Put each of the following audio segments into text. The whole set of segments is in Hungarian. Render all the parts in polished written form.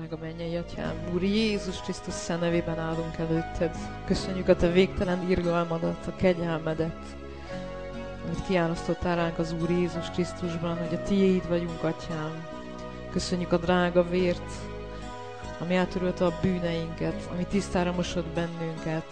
drága mennyei Atyám, Úr Jézus Krisztus szent nevében állunk előtted. Köszönjük a te végtelen irgalmadat, a kegyelmedet, amit kiárasztottál ránk az Úr Jézus Krisztusban, hogy a tiéd vagyunk, Atyám. Köszönjük a drága vért, ami átörölte a bűneinket, ami tisztára mosott bennünket.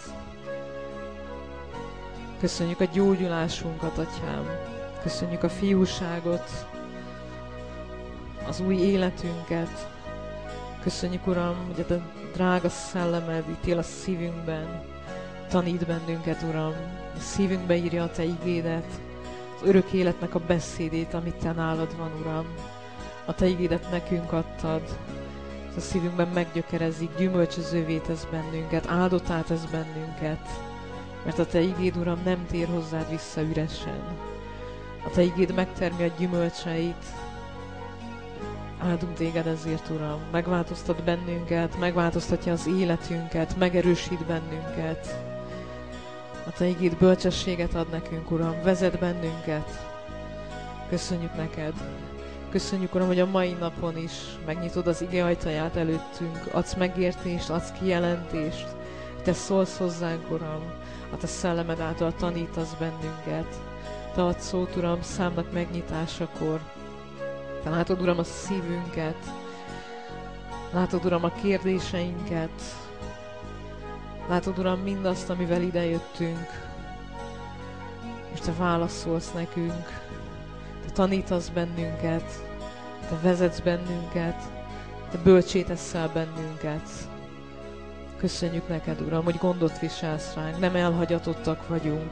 Köszönjük a gyógyulásunkat, Atyám. Köszönjük a fiúságot, az új életünket. Köszönjük, Uram, hogy a te drága szellemed itt él a szívünkben. Tanít bennünket, Uram. A szívünkbe írja a te igédet, az örök életnek a beszédét, amit te nálad van, Uram. A te igédet nekünk adtad. A szívünkben meggyökerezik, gyümölcsözővé tesz bennünket, áldottá tesz bennünket. Mert a te igéd, Uram, nem tér hozzád vissza üresen. A te igéd megtermi a gyümölcseit. Áldunk téged ezért, Uram. Megváltoztat bennünket, megváltoztatja az életünket, megerősít bennünket. A te igéd bölcsességet ad nekünk, Uram, vezet bennünket. Köszönjük neked. Köszönjük, Uram, hogy a mai napon is megnyitod az ige ajtaját előttünk, adsz megértést, adsz kijelentést. Te szólsz hozzánk, Uram, a te szellemed által tanítasz bennünket. Te adsz szót, Uram, számnak megnyitásakor. Te látod, Uram, a szívünket, látod, Uram, a kérdéseinket, látod, Uram, mindazt, amivel idejöttünk, és te válaszolsz nekünk, te tanítasz bennünket, te vezetsz bennünket, te bölcsé teszel bennünket. Köszönjük neked, Uram, hogy gondot viselsz ránk, nem elhagyatottak vagyunk.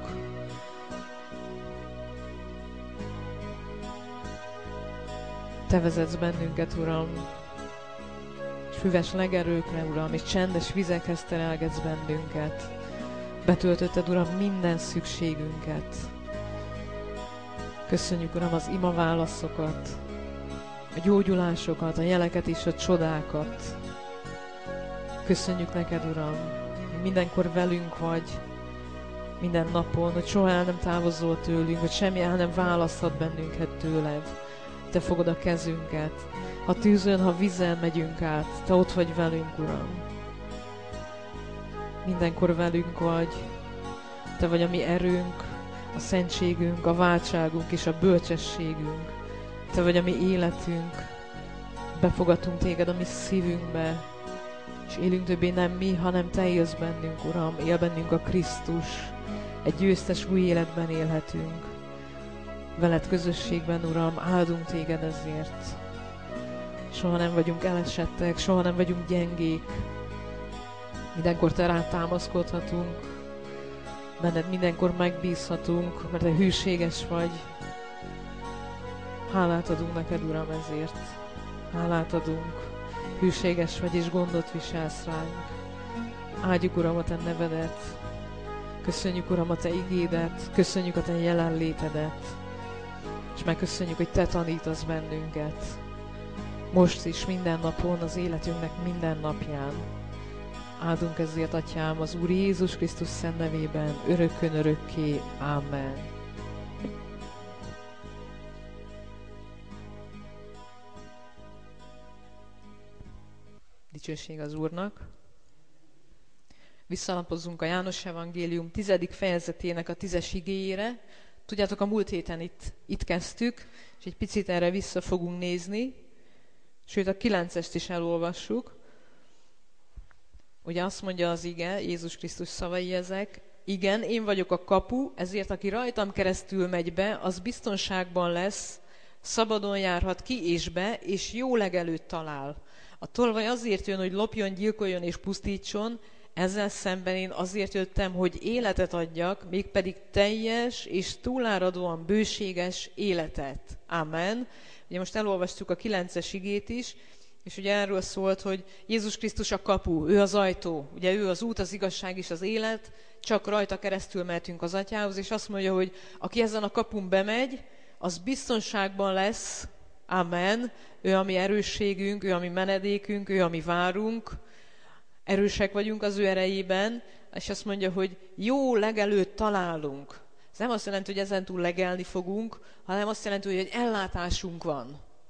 Te vezetsz bennünket, Uram, és füves legerőkre, Uram, és csendes vizekhez terelgetsz bennünket. Betöltötted, Uram, minden szükségünket. Köszönjük, Uram, az ima válaszokat, a gyógyulásokat, a jeleket és a csodákat. Köszönjük neked, Uram, hogy mindenkor velünk vagy, minden napon, hogy soha el nem távozol tőlünk, hogy semmi el nem választhat bennünket tőled. Te fogod a kezünket. Ha tűzön, ha vízen megyünk át, te ott vagy velünk, Uram. Mindenkor velünk vagy. Te vagy a mi erőnk, a szentségünk, a váltságunk és a bölcsességünk. Te vagy a mi életünk. Befogadtunk téged a mi szívünkbe, és élünk többé nem mi, hanem te élsz bennünk, Uram. Él bennünk a Krisztus. Egy győztes új életben élhetünk. Veled közösségben, Uram, áldunk téged ezért. Soha nem vagyunk elesettek, soha nem vagyunk gyengék. Mindenkor te rád támaszkodhatunk. Benned mindenkor megbízhatunk, mert te hűséges vagy. Hálát adunk neked, Uram, ezért. Hálát adunk. Hűséges vagy és gondot viselsz ránk. Áldjuk, Uram, a te nevedet. Köszönjük, Uram, a te igédet. Köszönjük a te jelenlétedet. És megköszönjük, hogy te tanítasz bennünket. Most is, minden napon, az életünknek minden napján. Áldunk ezért, Atyám, az Úr Jézus Krisztus szent nevében, örökkön örökké. Amen. Dicsőség az Úrnak. Visszalapozzunk a János Evangélium 10. fejezetének a 10-es igéjére. Tudjátok, a múlt héten itt kezdtük, és egy picit erre vissza fogunk nézni, sőt a 9-est is elolvassuk. Ugye azt mondja az ige, Jézus Krisztus szavai ezek: igen, én vagyok a kapu, ezért aki rajtam keresztül megy be, az biztonságban lesz, szabadon járhat ki és be, és jó legelőt talál. A tolvaj azért jön, hogy lopjon, gyilkoljon és pusztítson, ezzel szemben én azért jöttem, hogy életet adjak, mégpedig teljes és túláradóan bőséges életet. Amen. Ugye most elolvastuk a 9-es igét is, és ugye erről szólt, hogy Jézus Krisztus a kapu, ő az ajtó, ugye ő az út, az igazság és az élet, csak rajta keresztül mehetünk az Atyához, és azt mondja, hogy aki ezen a kapun bemegy, az biztonságban lesz. Amen. Ő a mi erősségünk, ő a mi menedékünk, ő a mi várunk. Erősek vagyunk az ő erejében, és azt mondja, hogy jó legelőt találunk. Ez nem azt jelenti, hogy ezentúl legelni fogunk, hanem azt jelenti, hogy egy ellátásunk van.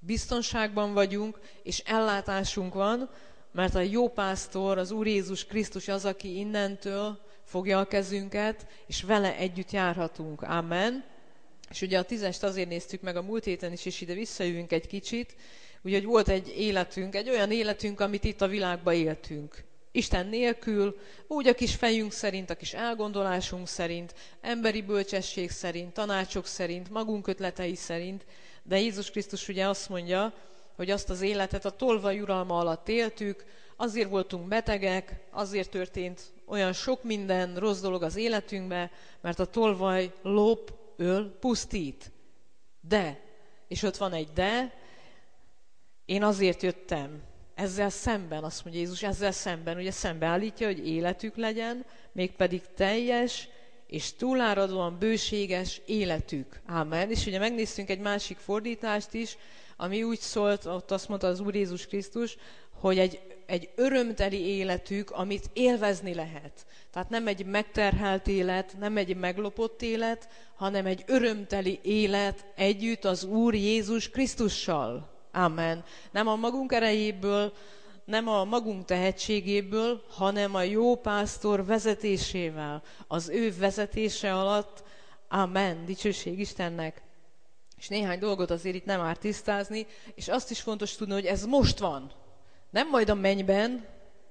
biztonságban vagyunk, és ellátásunk van, mert a jó pásztor, az Úr Jézus Krisztus az, aki innentől fogja a kezünket, és vele együtt járhatunk. Amen. És ugye a 10-est azért néztük meg a múlt héten is, és ide visszajövünk egy kicsit, ugye, hogy volt egy életünk, egy olyan életünk, amit itt a világban éltünk. Isten nélkül, úgy a kis fejünk szerint, a kis elgondolásunk szerint, emberi bölcsesség szerint, tanácsok szerint, magunk ötletei szerint, de Jézus Krisztus ugye azt mondja, hogy azt az életet a tolvaj uralma alatt éltük, azért voltunk betegek, azért történt olyan sok minden rossz dolog az életünkbe, mert a tolvaj lop, öl, pusztít. De, és ott van egy de, én azért jöttem. Ezzel szemben, azt mondja Jézus, ezzel szemben, ugye szembeállítja, hogy életük legyen, mégpedig teljes és túláradóan bőséges életük. Ámen. És ugye megnéztünk egy másik fordítást is, ami úgy szólt, ott azt mondta az Úr Jézus Krisztus, hogy egy örömteli életük, amit élvezni lehet. Tehát nem egy megterhelt élet, nem egy meglopott élet, hanem egy örömteli élet együtt az Úr Jézus Krisztussal. Amen. Nem a magunk erejéből, nem a magunk tehetségéből, hanem a jó pásztor vezetésével, az ő vezetése alatt. Amen. Dicsőség Istennek. És néhány dolgot azért itt nem árt tisztázni, és azt is fontos tudni, hogy ez most van. Nem majd a mennyben,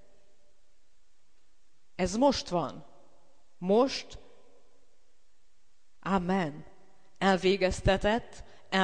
ez most van. Most, amen. Elvégeztetett,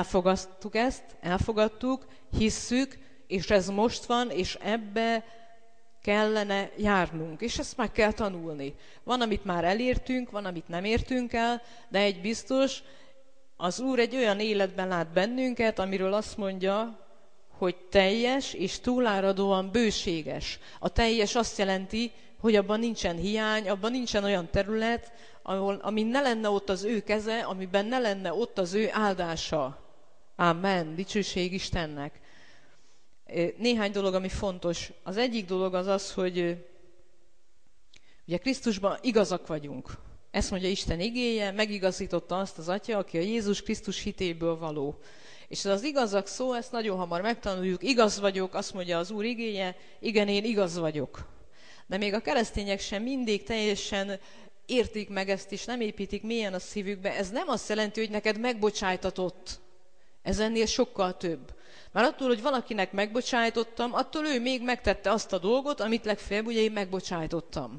elfogadtuk, hisszük, és ez most van, és ebbe kellene járnunk. És ezt meg kell tanulni. Van, amit már elértünk, van, amit nem értünk el, de egy biztos, az Úr egy olyan életben lát bennünket, amiről azt mondja, hogy teljes és túláradóan bőséges. A teljes azt jelenti, hogy abban nincsen hiány, abban nincsen olyan terület, amin ne lenne ott az ő keze, amiben ne lenne ott az ő áldása. Amen. Dicsőség Istennek. Néhány dolog, ami fontos. Az egyik dolog az az, hogy ugye Krisztusban igazak vagyunk. Ezt mondja Isten igéje, megigazította azt az Atya, aki a Jézus Krisztus hitéből való. És ez az igazak szó, ezt nagyon hamar megtanuljuk. Igaz vagyok, azt mondja az Úr igéje, igen, én igaz vagyok. De még a keresztények sem mindig teljesen értik meg ezt, és nem építik mélyen a szívükbe. Ez nem azt jelenti, hogy neked megbocsájtatott. Ez ennél sokkal több. Mert attól, hogy valakinek megbocsájtottam, attól ő még megtette azt a dolgot, amit legfeljebb ugye én megbocsájtottam.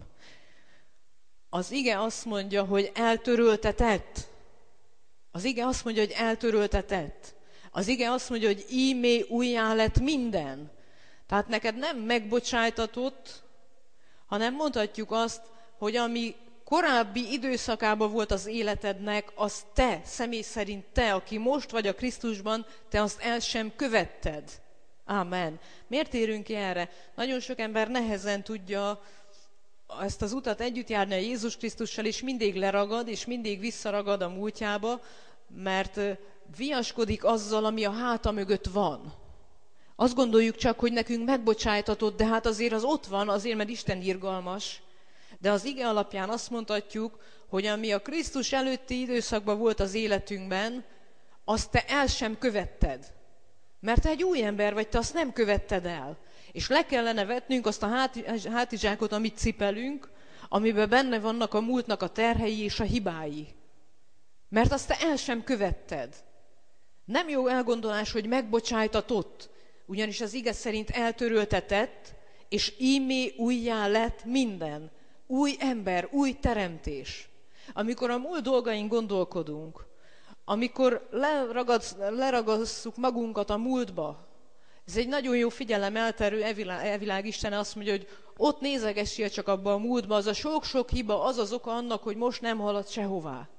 Az ige azt mondja, hogy eltöröltetett. Az ige azt mondja, hogy eltöröltetett. Az ige azt mondja, hogy ímé újjá lett minden. Tehát neked nem megbocsájtatott, hanem mondhatjuk azt, hogy ami korábbi időszakában volt az életednek, az te, személy szerint te, aki most vagy a Krisztusban, te azt el sem követted. Ámen. Miért érünk ki erre? Nagyon sok ember nehezen tudja ezt az utat együtt járni a Jézus Krisztussal, és mindig leragad, és mindig visszaragad a múltjába, mert viaskodik azzal, ami a háta mögött van. Azt gondoljuk csak, hogy nekünk megbocsájtatott, de hát azért az ott van, azért, mert Isten irgalmas. De az ige alapján azt mondhatjuk, hogy ami a Krisztus előtti időszakban volt az életünkben, azt te el sem követted. Mert te egy új ember vagy, te azt nem követted el. És le kellene vetnünk azt a hátizsákot, amit cipelünk, amiben benne vannak a múltnak a terhei és a hibái. Mert azt te el sem követted. Nem jó elgondolás, hogy megbocsájtatott, ugyanis az ige szerint eltöröltetett, és ímé újjá lett minden. Új ember, új teremtés. Amikor a múlt dolgain gondolkodunk, amikor leragasszuk magunkat a múltba, ez egy nagyon jó figyelemelterő, elvilág Isten azt mondja, hogy ott nézegessél csak abba a múltba, az a sok-sok hiba, az az oka annak, hogy most nem halad sehová.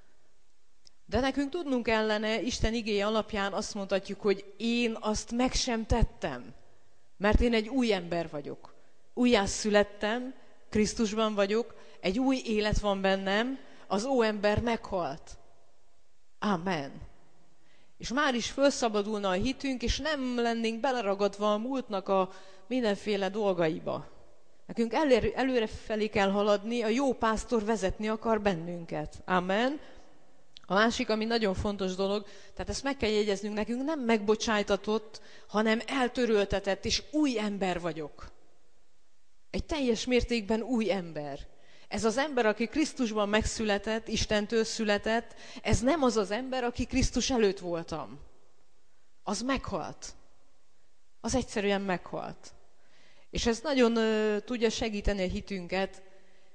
De nekünk tudnunk kellene, Isten igéje alapján azt mondhatjuk, hogy én azt meg sem tettem, mert én egy új ember vagyok. Újjászülettem, Krisztusban vagyok, egy új élet van bennem, az óember meghalt. Amen. És már is felszabadulna a hitünk, és nem lennénk beleragadva a múltnak a mindenféle dolgaiba. Nekünk előre felé kell haladni, a jó pásztor vezetni akar bennünket. Amen. A másik, ami nagyon fontos dolog, tehát ezt meg kell jegyeznünk, nekünk nem megbocsájtatott, hanem eltöröltetett, és új ember vagyok. Egy teljes mértékben új ember. Ez az ember, aki Krisztusban megszületett, Istentől született, ez nem az az ember, aki Krisztus előtt voltam. Az meghalt. Az egyszerűen meghalt. És ez nagyon tudja segíteni a hitünket,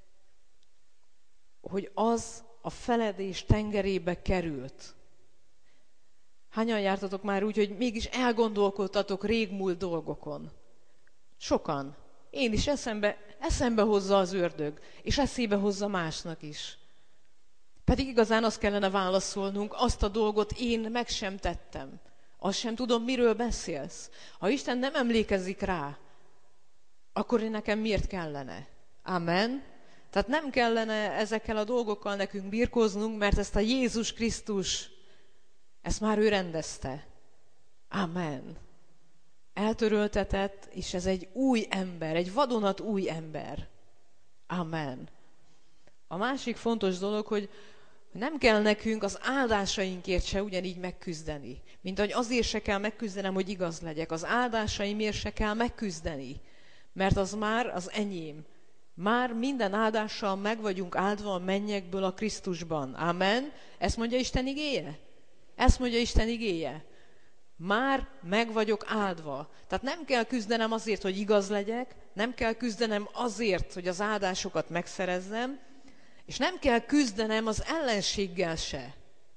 hogy az a feledés tengerébe került. Hányan jártatok már úgy, hogy mégis elgondolkodtatok régmúlt dolgokon? Sokan. Én is eszembe hozza az ördög, és eszébe hozza másnak is. Pedig igazán azt kellene válaszolnunk, azt a dolgot én meg sem tettem. Azt sem tudom, miről beszélsz. Ha Isten nem emlékezik rá, akkor nekem miért kellene? Amen. Tehát nem kellene ezekkel a dolgokkal nekünk birkóznunk, mert ezt a Jézus Krisztus, ezt már ő rendezte. Amen. Eltöröltetett, és ez egy új ember, egy vadonat új ember. Amen. A másik fontos dolog, hogy nem kell nekünk az áldásainkért se ugyanígy megküzdeni. Mint ahogy azért se kell megküzdenem, hogy igaz legyek. Az áldásaimért se kell megküzdeni, mert az már az enyém. Már minden áldással meg vagyunk áldva a mennyekből a Krisztusban. Amen. Ezt mondja Isten igéje? Ezt mondja Isten igéje. Már meg vagyok áldva. Tehát nem kell küzdenem azért, hogy igaz legyek, nem kell küzdenem azért, hogy az áldásokat megszerezzem, és nem kell küzdenem az ellenséggel se.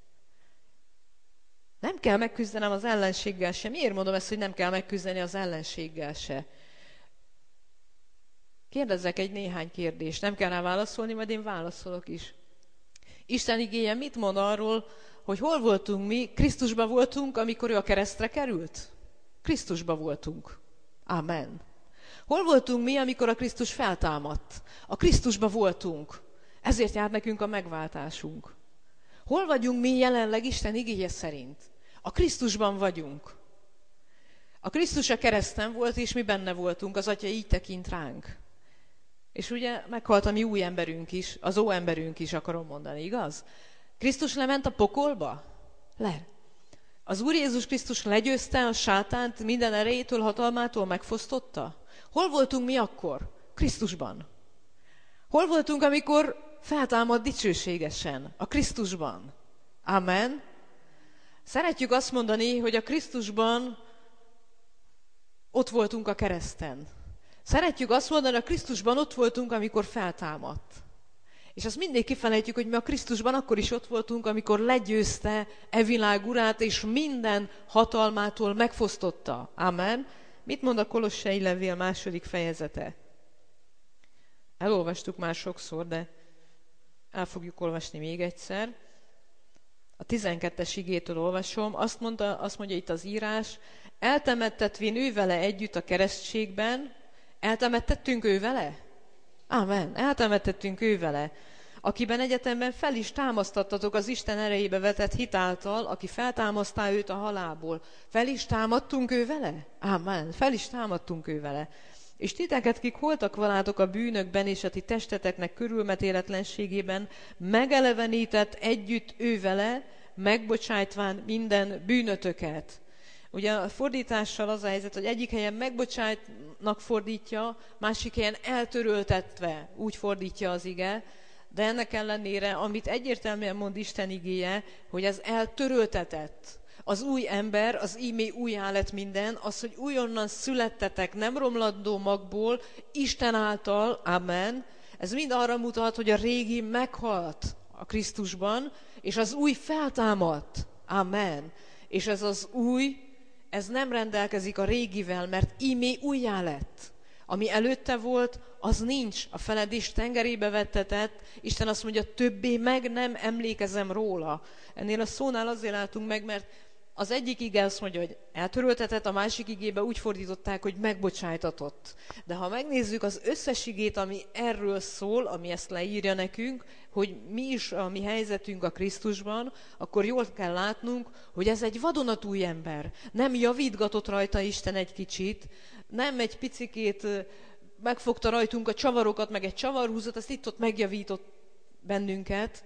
Nem kell megküzdenem az ellenséggel se. Miért mondom ezt, hogy nem kell megküzdeni az ellenséggel se? Kérdezzek egy néhány kérdést. Nem kell rá válaszolni, majd én válaszolok is. Isten igéje mit mond arról, hogy hol voltunk mi? Krisztusban voltunk, amikor ő a keresztre került? Krisztusban voltunk. Amen. Hol voltunk mi, amikor a Krisztus feltámadt? A Krisztusban voltunk. Ezért jár nekünk a megváltásunk. Hol vagyunk mi jelenleg Isten igéje szerint? A Krisztusban vagyunk. A Krisztus a kereszten volt, és mi benne voltunk, az Atya így tekint ránk. És ugye meghalt a mi új emberünk is, az óemberünk is, akarom mondani, igaz? Krisztus lement a pokolba? Le. Az Úr Jézus Krisztus legyőzte a sátánt, minden erejétől, hatalmától megfosztotta? Hol voltunk mi akkor? Krisztusban. Hol voltunk, amikor feltámad dicsőségesen? A Krisztusban. Amen. Szeretjük azt mondani, hogy a Krisztusban ott voltunk a kereszten. Szeretjük azt mondani, hogy a Krisztusban ott voltunk, amikor feltámadt. És azt mindig kifelejtjük, hogy mi a Krisztusban akkor is ott voltunk, amikor legyőzte e világ urát, és minden hatalmától megfosztotta. Amen. Mit mond a Kolossai levél 2. fejezete? Elolvastuk már sokszor, de el fogjuk olvasni még egyszer. A 12. igétől olvasom. Azt mondja itt az írás, eltemettetvén ő vele együtt a keresztségben. Eltemettettünk ő vele? Amen. Eltemettettünk ő vele, akiben egyetemben fel is támasztattatok az Isten erejébe vetett hit által, aki feltámasztá őt a halálból. Fel is támadtunk ő vele? Amen. Fel is támadtunk ő vele. És titeket, kik holtak valátok a bűnökben és a ti testeteknek körülmetéletlenségében, megelevenített együtt ő vele, megbocsájtván minden bűnötöket. Ugye a fordítással az a helyzet, hogy egyik helyen megbocsájtnak fordítja, másik helyen eltöröltetve, úgy fordítja az ige, de ennek ellenére, amit egyértelműen mond Isten igéje, hogy ez eltöröltetett. Az új ember, az ímé újjá lett minden, az, hogy újonnan születtetek, nem romlandó magból, Isten által, amen. Ez mind arra mutat, hogy a régi meghalt a Krisztusban, és az új feltámadt, amen. És ez az új, ez nem rendelkezik a régivel, mert ímé újjá lett. Ami előtte volt, az nincs. A feledés tengerébe vettetett. Isten azt mondja, többé meg nem emlékezem róla. Ennél a szónál azért álltunk meg, mert az egyik ige azt mondja, hogy eltöröltetett, a másik igébe úgy fordították, hogy megbocsájtatott. De ha megnézzük az összes igét, ami erről szól, ami ezt leírja nekünk, hogy mi is a mi helyzetünk a Krisztusban, akkor jól kell látnunk, hogy ez egy vadonatúj ember. Nem javítgatott rajta Isten egy kicsit, nem egy picikét megfogta rajtunk a csavarokat, meg egy csavarhúzat, azt itt-ott megjavított bennünket.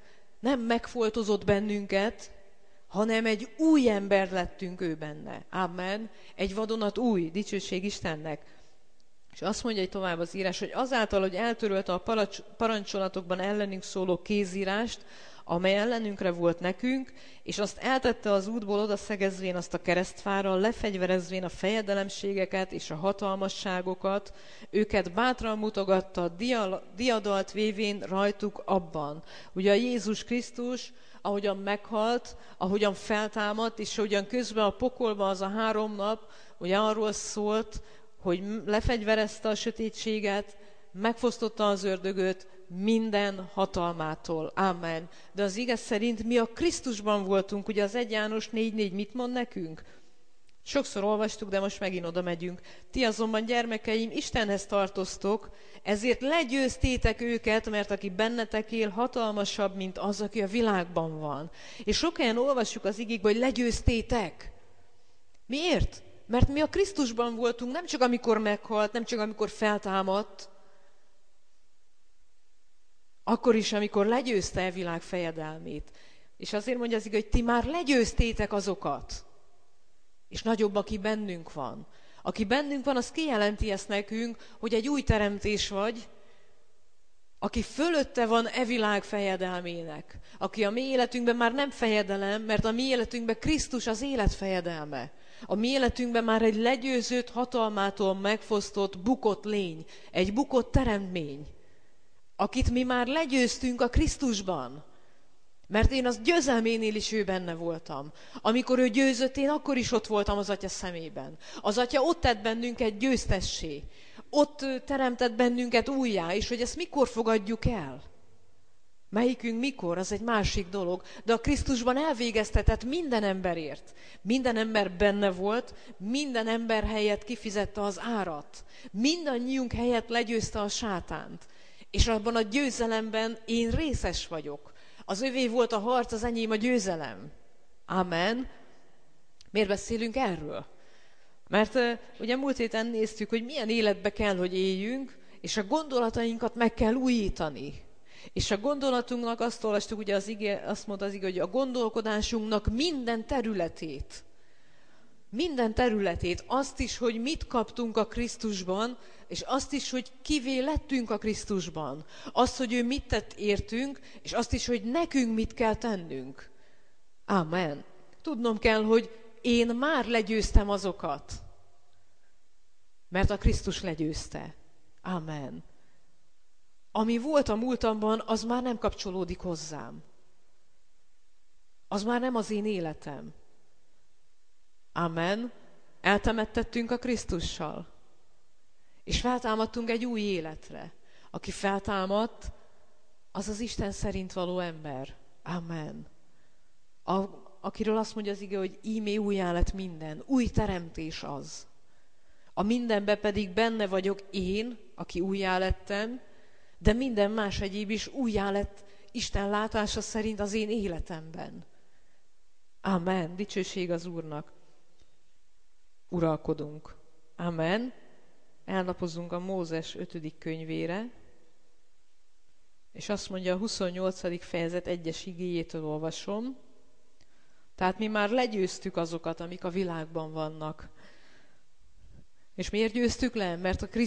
nem megfoltozott bennünket, hanem egy új ember lettünk ő benne. Amen. Egy vadonat új, dicsőség Istennek. És azt mondja hogy tovább az írás, hogy azáltal, hogy eltörölte a parancsolatokban ellenünk szóló kézírást, amely ellenünkre volt nekünk, és azt eltette az útból odaszegezvén azt a keresztfára, lefegyverezvén a fejedelemségeket és a hatalmasságokat, őket bátran mutogatta, diadalt vévén rajtuk abban. Ugye a Jézus Krisztus, ahogyan meghalt, ahogyan feltámadt, és ahogyan közben a pokolban az a 3 nap, ugye arról szólt, hogy lefegyverezte a sötétséget, megfosztotta az ördögöt minden hatalmától. Amen. De az ige szerint mi a Krisztusban voltunk, ugye az 1 János 4:4 mit mond nekünk? Sokszor olvastuk, de most megint oda megyünk. Ti azonban, gyermekeim, Istenhez tartoztok, ezért legyőztétek őket, mert aki bennetek él, hatalmasabb, mint az, aki a világban van. És sok helyen olvassuk az igékben, hogy legyőztétek. Miért? Mert mi a Krisztusban voltunk, nem csak amikor meghalt, nem csak amikor feltámadt, akkor is, amikor legyőzte a világ fejedelmét. És azért mondja az ige, hogy ti már legyőztétek azokat. És nagyobb, aki bennünk van. Aki bennünk van, az kijelenti ezt nekünk, hogy egy új teremtés vagy, aki fölötte van e világ fejedelmének. Aki a mi életünkben már nem fejedelem, mert a mi életünkben Krisztus az élet fejedelme. A mi életünkben már egy legyőzött, hatalmától megfosztott, bukott lény. Egy bukott teremtmény. Akit mi már legyőztünk a Krisztusban. Mert én az győzelménél is ő benne voltam. Amikor ő győzött, én akkor is ott voltam az Atya szemében. Az Atya ott tett bennünket győztessé. Ott teremtett bennünket újjá, és hogy ezt mikor fogadjuk el? Melyikünk mikor, az egy másik dolog. De a Krisztusban elvégeztetett minden emberért. Minden ember benne volt, minden ember helyett kifizette az árat. Mindannyiunk helyett legyőzte a sátánt. És abban a győzelemben én részes vagyok. Az övé volt a harc, az enyém a győzelem. Amen. Miért beszélünk erről? Mert ugye múlt héten néztük, hogy milyen életbe kell, hogy éljünk, és a gondolatainkat meg kell újítani. És a gondolatunknak azt olvastuk, ugye azt mondta az ige, hogy a gondolkodásunknak minden területét, azt is, hogy mit kaptunk a Krisztusban, és azt is, hogy kivé lettünk a Krisztusban. Azt, hogy ő mit tett értünk, és azt is, hogy nekünk mit kell tennünk. Amen. Tudnom kell, hogy én már legyőztem azokat, mert a Krisztus legyőzte. Amen. Ami volt a múltamban, az már nem kapcsolódik hozzám. Az már nem az én életem. Amen. Eltemettettünk a Krisztussal. És feltámadtunk egy új életre. Aki feltámadt, az az Isten szerint való ember. Amen. Akiről azt mondja az ige, hogy íme újjá lett minden. Új teremtés az. A mindenben pedig benne vagyok én, aki újjá lettem, de minden más egyéb is újjá lett Isten látása szerint az én életemben. Amen. Dicsőség az Úrnak. Uralkodunk. Amen. Elnapozunk a Mózes 5. könyvére, és azt mondja a 28. fejezet 1-es igéjétől olvasom. Tehát mi már legyőztük azokat, amik a világban vannak. És miért győztük le? Mert a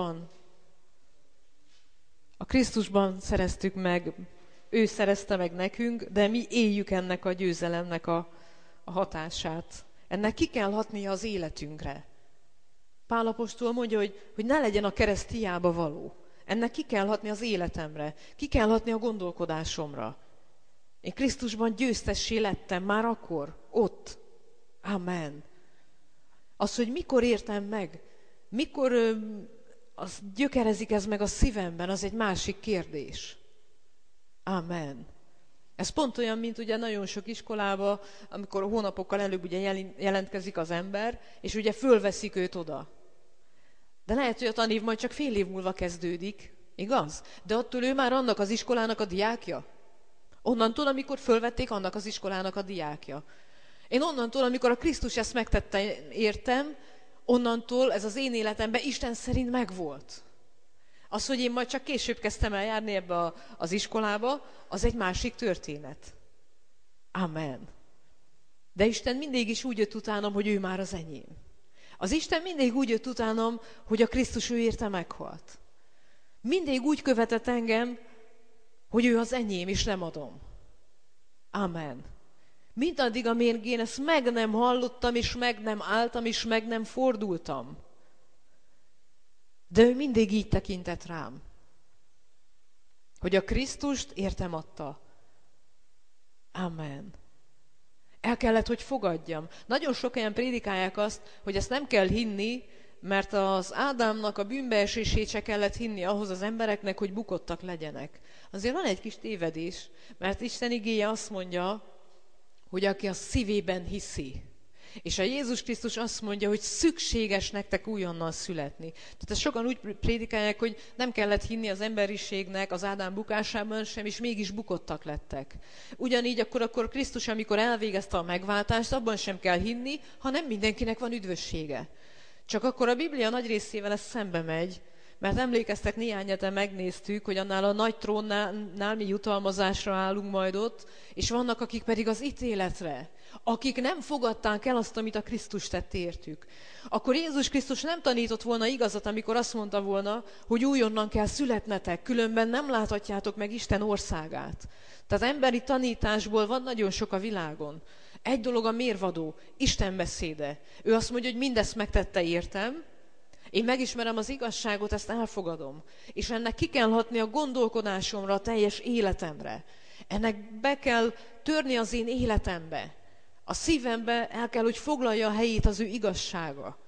Krisztusban szereztük meg, ő szerezte meg nekünk, de mi éljük ennek a győzelemnek a hatását. Ennek ki kell hatnia az életünkre. Pál apostol mondja, hogy ne legyen a kereszt hiába való. Ennek ki kell hatni az életemre, ki kell hatni a gondolkodásomra. Én Krisztusban győztessé lettem már akkor, ott. Amen. Az, hogy mikor értem meg, mikor az gyökerezik ez meg a szívemben, az egy másik kérdés. Amen. Ez pont olyan, mint ugye nagyon sok iskolában, amikor hónapokkal előbb ugye jelentkezik az ember, és ugye fölveszik őt oda. De lehet, hogy a tanév majd csak fél év múlva kezdődik, igaz? De attól ő már annak az iskolának a diákja. Onnantól, amikor fölvették, annak az iskolának a diákja. Én onnantól, amikor a Krisztus ezt megtette értem, onnantól ez az én életemben Isten szerint megvolt. Az, hogy én majd csak később kezdtem el járni ebbe az iskolába, az egy másik történet. Amen. De Isten mindig is úgy jött utánam, hogy ő már az enyém. Az Isten mindig úgy jött utánam, hogy a Krisztus ő érte meghalt. Mindig úgy követett engem, hogy ő az enyém, és nem adom. Amen. Mindaddig, amíg én ezt meg nem hallottam, és meg nem álltam, és meg nem fordultam. De ő mindig így tekintett rám, hogy a Krisztust értem adta. Amen. El kellett, hogy fogadjam. Nagyon sok helyen prédikálják azt, hogy ezt nem kell hinni, mert az Ádámnak a bűnbeesését se kellett hinni ahhoz az embereknek, hogy bukottak legyenek. Azért van egy kis tévedés, mert Isten igéje azt mondja, hogy aki a szívében hiszi. És a Jézus Krisztus azt mondja, hogy szükséges nektek újonnan születni. Tehát ezt sokan úgy prédikálják, hogy nem kellett hinni az emberiségnek az Ádám bukásában sem, és mégis bukottak lettek. Ugyanígy akkor Krisztus, amikor elvégezte a megváltást, abban sem kell hinni, ha nem mindenkinek van üdvössége. Csak akkor a Biblia nagy részével ez szembe megy, mert emlékeztek, néhány hete megnéztük, hogy annál a nagy trónnál mi jutalmazásra állunk majd ott, és vannak, akik pedig az ítéletre, akik nem fogadták el azt, amit a Krisztus tett értük. Akkor Jézus Krisztus nem tanított volna igazat, amikor azt mondta volna, hogy újonnan kell születnetek, különben nem láthatjátok meg Isten országát. Tehát emberi tanításból van nagyon sok a világon. Egy dolog a mérvadó, Isten beszéde. Ő azt mondja, hogy mindezt megtette értem, én megismerem az igazságot, ezt elfogadom. És ennek ki kell hatni a gondolkodásomra, a teljes életemre. Ennek be kell törni az én életembe. A szívembe el kell, hogy foglalja a helyét az ő igazsága.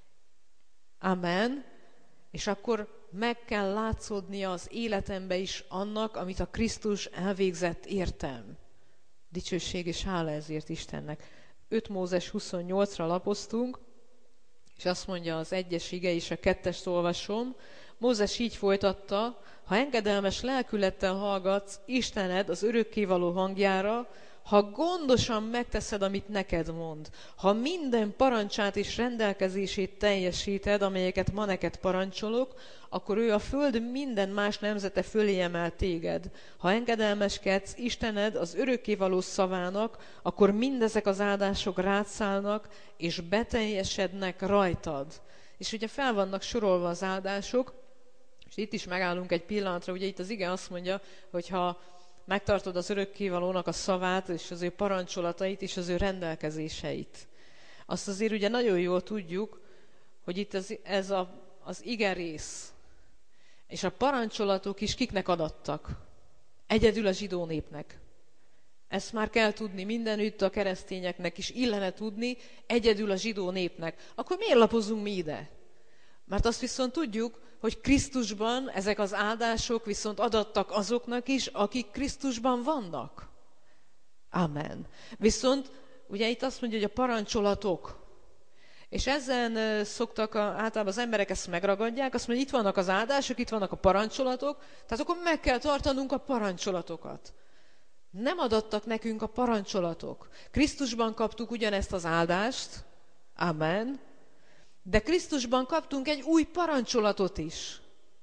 Amen. És akkor meg kell látszódnia az életembe is annak, amit a Krisztus elvégzett értem. Dicsőség és hála ezért Istennek. 5 Mózes 28-ra lapoztunk, és azt mondja az 1-es ige és a 2-est olvasom. Mózes így folytatta, ha engedelmes lelkülettel hallgatsz Istened az örökkévaló hangjára, ha gondosan megteszed, amit neked mond, ha minden parancsát és rendelkezését teljesíted, amelyeket ma neked parancsolok, akkor ő a föld minden más nemzete fölé emel téged. Ha engedelmeskedsz Istened az örökkévaló szavának, akkor mindezek az áldások rád szállnak, és beteljesednek rajtad. És ugye fel vannak sorolva az áldások, és itt is megállunk egy pillanatra, ugye itt az ige azt mondja, hogy ha megtartod az örökkévalónak a szavát, és az ő parancsolatait, és az ő rendelkezéseit. Azt azért ugye nagyon jól tudjuk, hogy itt ez az ige rész, és a parancsolatok is kiknek adattak? Egyedül a zsidó népnek. Ezt már kell tudni mindenütt, a keresztényeknek is illene tudni, egyedül a zsidó népnek. Akkor miért lapozunk mi ide? Mert azt viszont tudjuk, hogy Krisztusban ezek az áldások viszont adattak azoknak is, akik Krisztusban vannak. Amen. Viszont ugye itt azt mondja, hogy a parancsolatok. És ezen szoktak általában az emberek ezt megragadják, azt mondja, itt vannak az áldások, itt vannak a parancsolatok, tehát akkor meg kell tartanunk a parancsolatokat. Nem adattak nekünk a parancsolatok. Krisztusban kaptuk ugyanezt az áldást, amen, de Krisztusban kaptunk egy új parancsolatot is.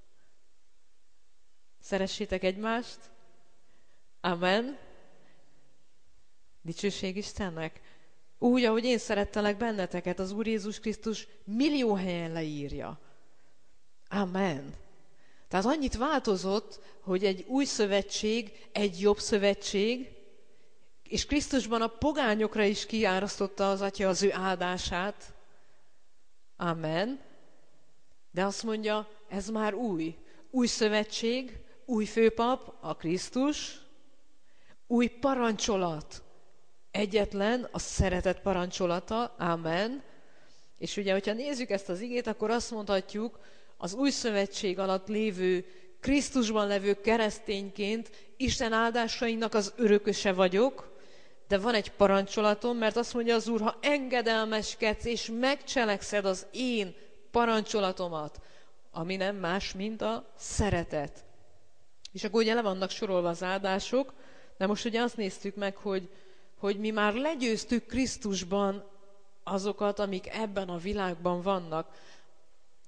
Szeressétek egymást, amen, dicsőség Istennek. Úgy, ahogy én szerettelek benneteket, az Úr Jézus Krisztus millió helyen leírja. Amen. Tehát annyit változott, hogy egy új szövetség, egy jobb szövetség, és Krisztusban a pogányokra is kiárasztotta az Atya az ő áldását. Amen. De azt mondja, ez már új. Új szövetség, új főpap, a Krisztus, új parancsolat. Egyetlen a szeretet parancsolata, amen. És ugye, hogyha nézzük ezt az igét, akkor azt mondhatjuk, az új szövetség alatt lévő, Krisztusban levő keresztényként Isten áldásainak az örököse vagyok, de van egy parancsolatom, mert azt mondja az Úr, ha engedelmeskedsz és megcselekszed az én parancsolatomat, ami nem más, mint a szeretet. És akkor ugye le vannak sorolva az áldások, de most ugye azt néztük meg, hogy mi már legyőztük Krisztusban azokat, amik ebben a világban vannak.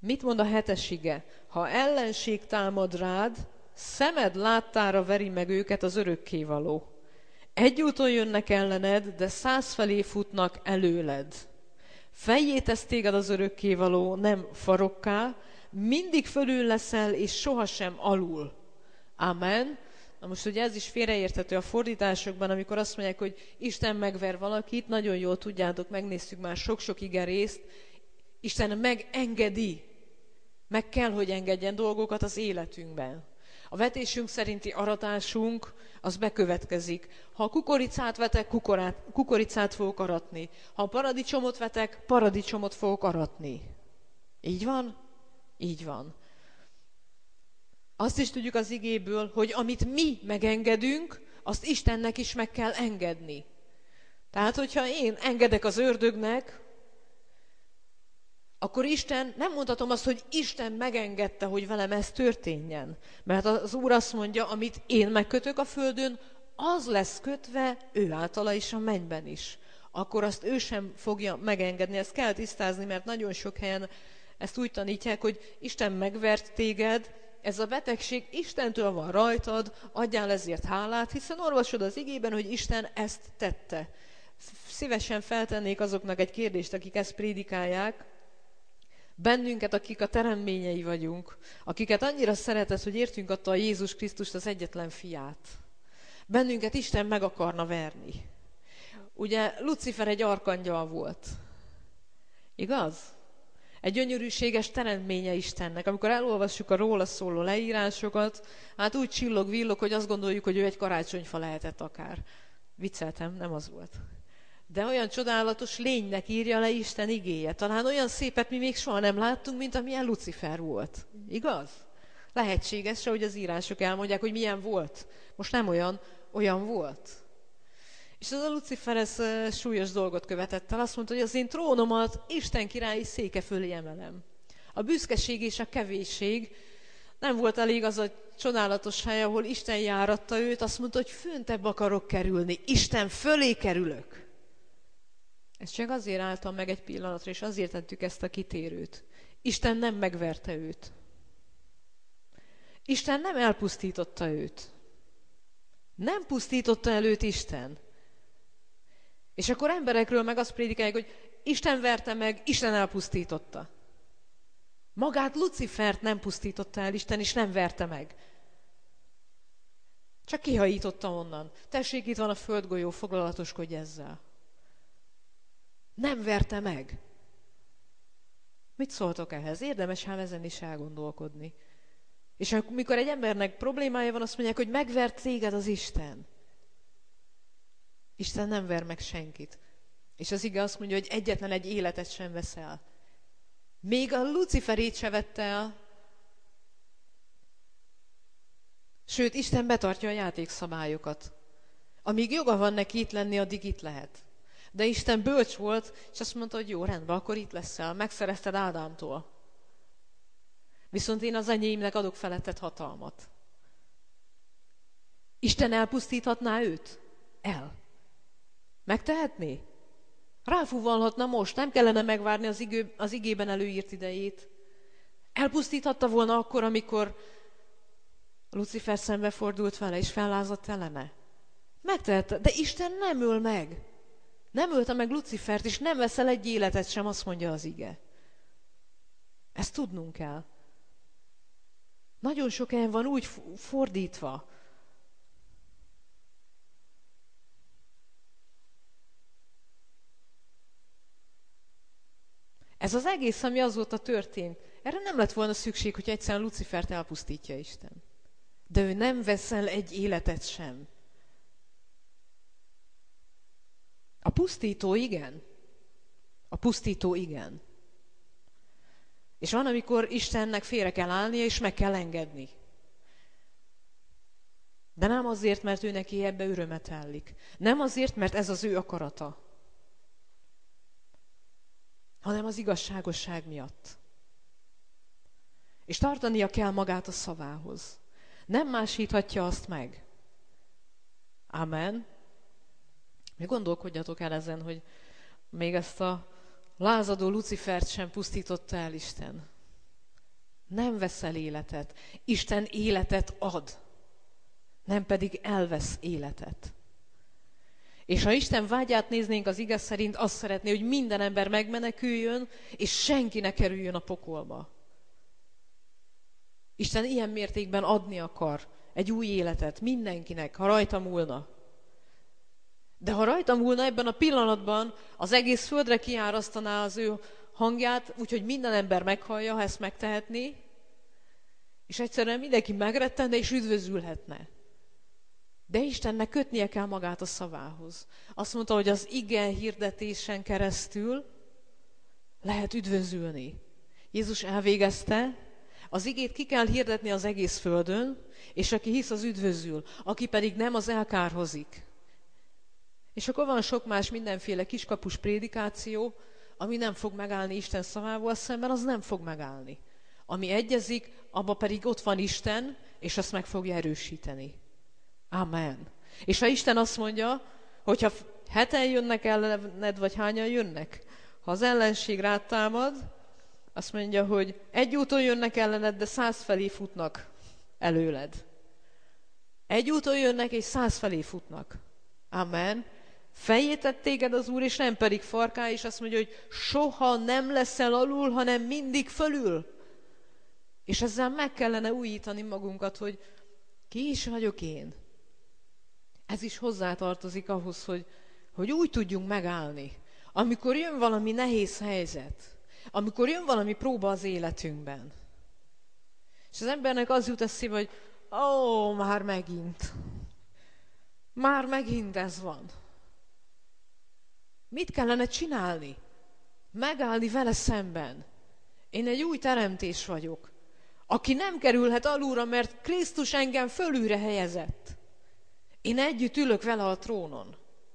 Mit mond a 7. ige? Ha ellenség támad rád, szemed láttára veri meg őket az örökkévaló. Egy úton jönnek ellened, de 100 felé futnak előled. Fejjé tesz téged az örökkévaló, nem farokká, mindig fölül leszel, és sohasem alul. Amen. Na most ugye ez is félreérthető a fordításokban, amikor azt mondják, hogy Isten megver valakit, nagyon jól tudjátok, megnéztük már sok-sok igerészt, Isten megengedi, meg kell, hogy engedjen dolgokat az életünkben. A vetésünk szerinti aratásunk, az bekövetkezik. Ha a kukoricát vetek, kukoricát fogok aratni. Ha a paradicsomot vetek, paradicsomot fogok aratni. Így van? Így van. Azt is tudjuk az igéből, hogy amit mi megengedünk, azt Istennek is meg kell engedni. Tehát, hogyha én engedek az ördögnek, akkor Isten, nem mondhatom azt, hogy Isten megengedte, hogy velem ez történjen. Mert az Úr azt mondja, amit én megkötök a földön, az lesz kötve ő általa is a mennyben is. Akkor azt ő sem fogja megengedni. Ezt kell tisztázni, mert nagyon sok helyen ezt úgy tanítják, hogy Isten megvert téged, ez a betegség Istentől van rajtad, adjál ezért hálát, hiszen olvasod az igében, hogy Isten ezt tette. Szívesen feltennék azoknak egy kérdést, akik ezt prédikálják, bennünket, akik a teremményei vagyunk, akiket annyira szeretett, hogy értünk adta a Jézus Krisztust, az egyetlen fiát. Bennünket Isten meg akarna verni. Ugye Lucifer egy arkangyal volt. Igaz? Egy gyönyörűséges teremménye Istennek. Amikor elolvassuk a róla szóló leírásokat, hát úgy csillog-villog, hogy azt gondoljuk, hogy ő egy karácsonyfa lehetett akár. Vicceltem, nem az volt. De olyan csodálatos lénynek írja le Isten igéje. Talán olyan szépet mi még soha nem láttunk, mint amilyen Lucifer volt. Igaz? Lehetséges, hogy az írások elmondják, hogy milyen volt. Most nem olyan volt. És az a Lucifer ez súlyos dolgot követett el. Azt mondta, hogy az én trónomat Isten királyi széke fölé emelem. A büszkeség és a kevésség nem volt elég az a csodálatos hely, ahol Isten járatta őt. Azt mondta, hogy föntebb akarok kerülni. Isten fölé kerülök. Ezt csak azért álltam meg egy pillanatra, és azért tettük ezt a kitérőt. Isten nem megverte őt. Isten nem elpusztította őt. Nem pusztította el őt Isten. És akkor emberekről meg azt prédikálják, hogy Isten verte meg, Isten elpusztította. Magát Lucifert nem pusztította el Isten, és nem verte meg. Csak kihajította onnan. Tessék, itt van a földgolyó, foglalatoskodj ezzel. Nem verte meg. Mit szóltok ehhez? Érdemes ám ezen is elgondolkodni. És amikor egy embernek problémája van, azt mondják, hogy megvert téged az Isten. Isten nem ver meg senkit. És az ige azt mondja, hogy egyetlen egy életet sem vesz el. Még a Luciferét se vette el. Sőt, Isten betartja a játékszabályokat. Amíg joga van neki itt lenni, addig itt lehet. De Isten bölcs volt, és azt mondta, hogy jó, rendben, akkor itt leszel, megszerezted Ádámtól. Viszont én az enyémnek adok feletted hatalmat. Isten elpusztíthatná őt? El. Megtehetné? Ráfúvalhatna most, nem kellene megvárni az igében előírt idejét. Elpusztíthatta volna akkor, amikor Lucifer szembefordult vele, és fellázadt ellene. Megtehette, de Isten nem öl meg. Nem ölte meg Lucifert, és nem veszel egy életet sem, azt mondja az ige. Ezt tudnunk kell. Nagyon sok helyen van úgy fordítva. Ez az egész, ami azóta történt, erre nem lett volna szükség, hogy egyszerűen Lucifert elpusztítja Isten. De ő nem veszel egy életet sem. A pusztító igen. A pusztító igen. És van, amikor Istennek félre kell állnia, és meg kell engedni. De nem azért, mert ő neki ebbe örömet ellik. Nem azért, mert ez az ő akarata. Hanem az igazságosság miatt. És tartania kell magát a szavához. Nem másíthatja azt meg. Amen. Mi gondolkodjatok el ezen, hogy még ezt a lázadó Lucifert sem pusztította el Isten. Nem vesz el életet. Isten életet ad, nem pedig elvesz életet. És ha Isten vágyát néznénk az ige szerint, azt szeretné, hogy minden ember megmeneküljön, és senki ne kerüljön a pokolba. Isten ilyen mértékben adni akar egy új életet mindenkinek, ha rajta múlna. De ha rajta múlna ebben a pillanatban, az egész földre kiárasztaná az ő hangját, úgyhogy minden ember meghallja, ha ezt megtehetné, és egyszerűen mindenki megrettenne és üdvözülhetne. De Istennek kötnie kell magát a szavához. Azt mondta, hogy az ige hirdetésen keresztül lehet üdvözülni. Jézus elvégezte, az igét ki kell hirdetni az egész földön, és aki hisz, az üdvözül, aki pedig nem, az elkárhozik. És akkor van sok más mindenféle kiskapus prédikáció, ami nem fog megállni Isten szavával szemben, az nem fog megállni. Ami egyezik, abba pedig ott van Isten, és azt meg fogja erősíteni. Amen. És ha Isten azt mondja, hogyha 7-en jönnek ellened, vagy hányan jönnek, ha az ellenség rád támad, azt mondja, hogy egy úton jönnek ellened, de 100 felé futnak előled. Egy úton jönnek, és 100 felé futnak. Amen. Fejét tett téged az Úr, és nem pedig farká, és azt mondja, hogy soha nem leszel alul, hanem mindig fölül. És ezzel meg kellene újítani magunkat, hogy ki is vagyok én. Ez is hozzátartozik ahhoz, hogy úgy tudjunk megállni. Amikor jön valami nehéz helyzet, amikor jön valami próba az életünkben, és az embernek az jut eszébe, hogy már megint ez van. Mit kellene csinálni? Megállni vele szemben. Én egy új teremtés vagyok, aki nem kerülhet alulra, mert Krisztus engem fölülre helyezett. Én együtt ülök vele a trónon.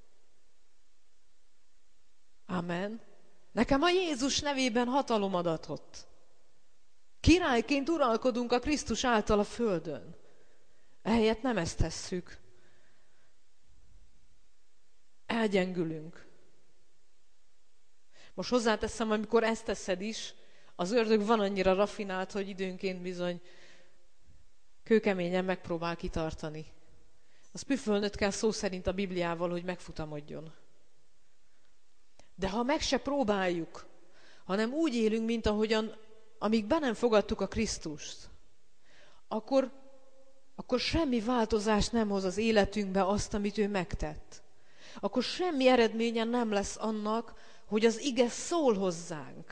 Amen. Nekem a Jézus nevében hatalom adatott. Királyként uralkodunk a Krisztus által a földön. Ehelyett nem ezt tesszük. Elgyengülünk. Most hozzáteszem, amikor ezt teszed is, az ördög van annyira raffinált, hogy időnként bizony kőkeményen megpróbál kitartani. Az püfölnöd kell szó szerint a Bibliával, hogy megfutamodjon. De ha meg se próbáljuk, hanem úgy élünk, mint ahogyan, amíg be nem fogadtuk a Krisztust, akkor semmi változást nem hoz az életünkbe azt, amit ő megtett. Akkor semmi eredménye nem lesz annak, hogy az ige szól hozzánk.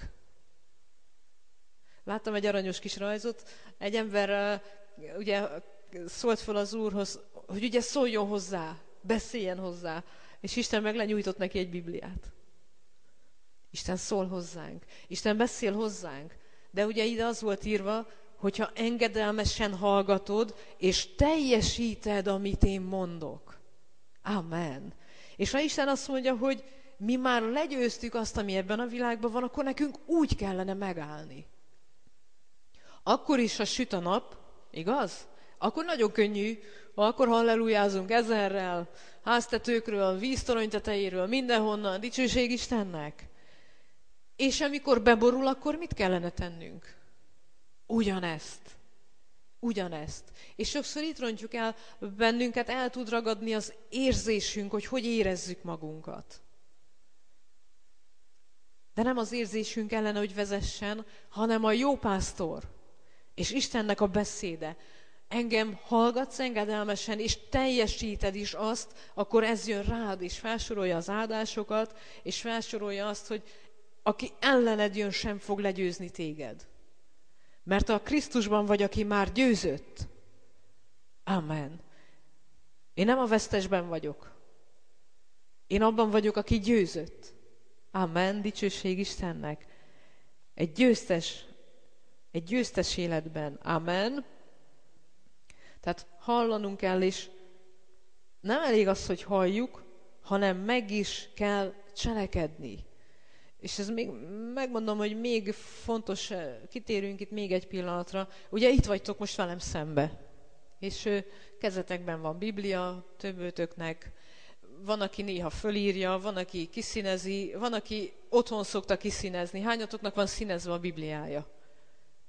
Láttam egy aranyos kis rajzot, egy ember ugye szólt fel az Úrhoz, hogy ugye szóljon hozzá, beszéljen hozzá, és Isten meg lenyújtott neki egy Bibliát. Isten szól hozzánk, Isten beszél hozzánk, de ugye ide az volt írva, hogyha engedelmesen hallgatod, és teljesíted, amit én mondok. Amen. És ha Isten azt mondja, hogy mi már legyőztük azt, ami ebben a világban van, akkor nekünk úgy kellene megállni. Akkor is, ha süt a nap, igaz? Akkor nagyon könnyű, akkor hallelujázunk ezerrel, háztetőkről, víztorony tetejéről, mindenhonnan, dicsőség Istennek. És amikor beborul, akkor mit kellene tennünk? Ugyanezt. És sokszor itt rontjuk el bennünket, el tud ragadni az érzésünk, hogy érezzük magunkat. De nem az érzésünk ellene, hogy vezessen, hanem a jó pásztor és Istennek a beszéde. Engem hallgatsz engedelmesen, és teljesíted is azt, akkor ez jön rád, és felsorolja az áldásokat, és felsorolja azt, hogy aki ellened jön, sem fog legyőzni téged. Mert a Krisztusban vagy, aki már győzött. Amen. Én nem a vesztesben vagyok. Én abban vagyok, aki győzött. Amen. Dicsőség Istennek. Egy győztes életben. Amen. Tehát hallanunk kell, és nem elég az, hogy halljuk, hanem meg is kell cselekedni. És ez még, megmondom, hogy még fontos, kitérünk itt még egy pillanatra. Ugye itt vagytok most velem szembe. És kezetekben van Biblia, többőtöknek. Van, aki néha fölírja, van, aki kiszínezi, van, aki otthon szokta kiszínezni. Hányatoknak van színezve a Bibliája?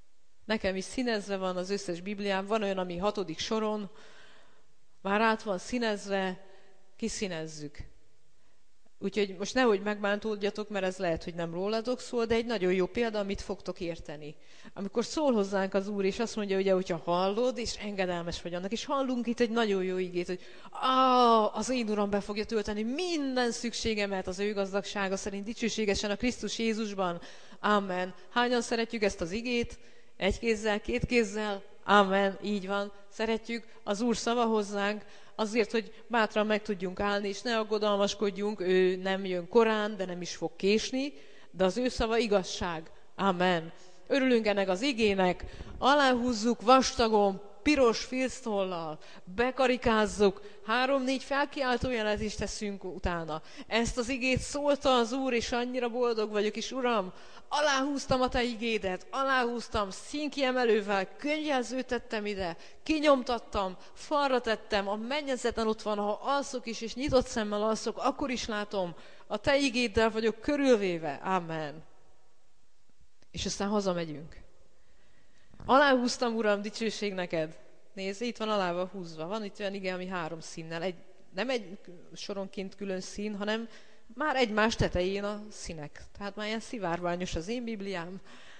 Nekem is színezve van az összes Bibliám, van olyan, ami 6. soron, már át van színezve, kiszínezzük. Úgyhogy most nehogy megbántódjatok, mert ez lehet, hogy nem rólatok szól, de egy nagyon jó példa, amit fogtok érteni. Amikor szól hozzánk az Úr, és azt mondja, ugye, hogyha hallod, és engedelmes vagy annak, és hallunk itt egy nagyon jó igét, hogy az én Uram be fogja tölteni minden szükségemet az ő gazdagsága szerint, dicsőségesen a Krisztus Jézusban. Amen. Hányan szeretjük ezt az igét? 1 kézzel, 2 kézzel? Amen. Így van. Szeretjük az Úr szava hozzánk, azért, hogy bátran meg tudjunk állni, és ne aggodalmaskodjunk, ő nem jön korán, de nem is fog késni, de az ő szava igazság. Amen. Örülünk ennek az igének, aláhúzzuk vastagon, piros filctollal, bekarikázzuk, 3-4 felkiáltójelet is teszünk utána. Ezt az igét szólta az Úr, és annyira boldog vagyok, és Uram, aláhúztam a te igédet, aláhúztam, színkiemelővel, könyvjelzőt tettem ide, kinyomtattam, falra tettem, a mennyezeten ott van, ha alszok is, és nyitott szemmel alszok, akkor is látom, a te igéddel vagyok körülvéve. Amen. És aztán hazamegyünk. Aláhúztam, Uram, dicsőség neked. Nézd, itt van alába húzva. Van itt olyan ige, ami 3 színnel. Nem egy soronként külön szín, hanem már egymás tetején a színek. Tehát már ilyen szivárványos az én Bibliám.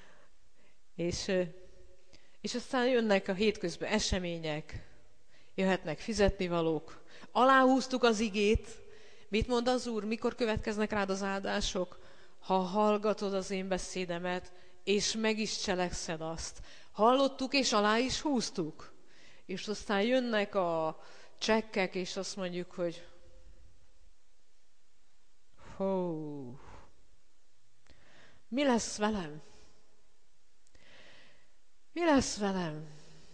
És aztán jönnek a hétközben események, jöhetnek fizetnivalók. Aláhúztuk az igét. Mit mond az Úr? Mikor következnek rád az áldások? Ha hallgatod az én beszédemet, és meg is cselekszed azt. Hallottuk, és alá is húztuk. És aztán jönnek a csekkek, és azt mondjuk, hogy mi lesz velem? Mi lesz velem?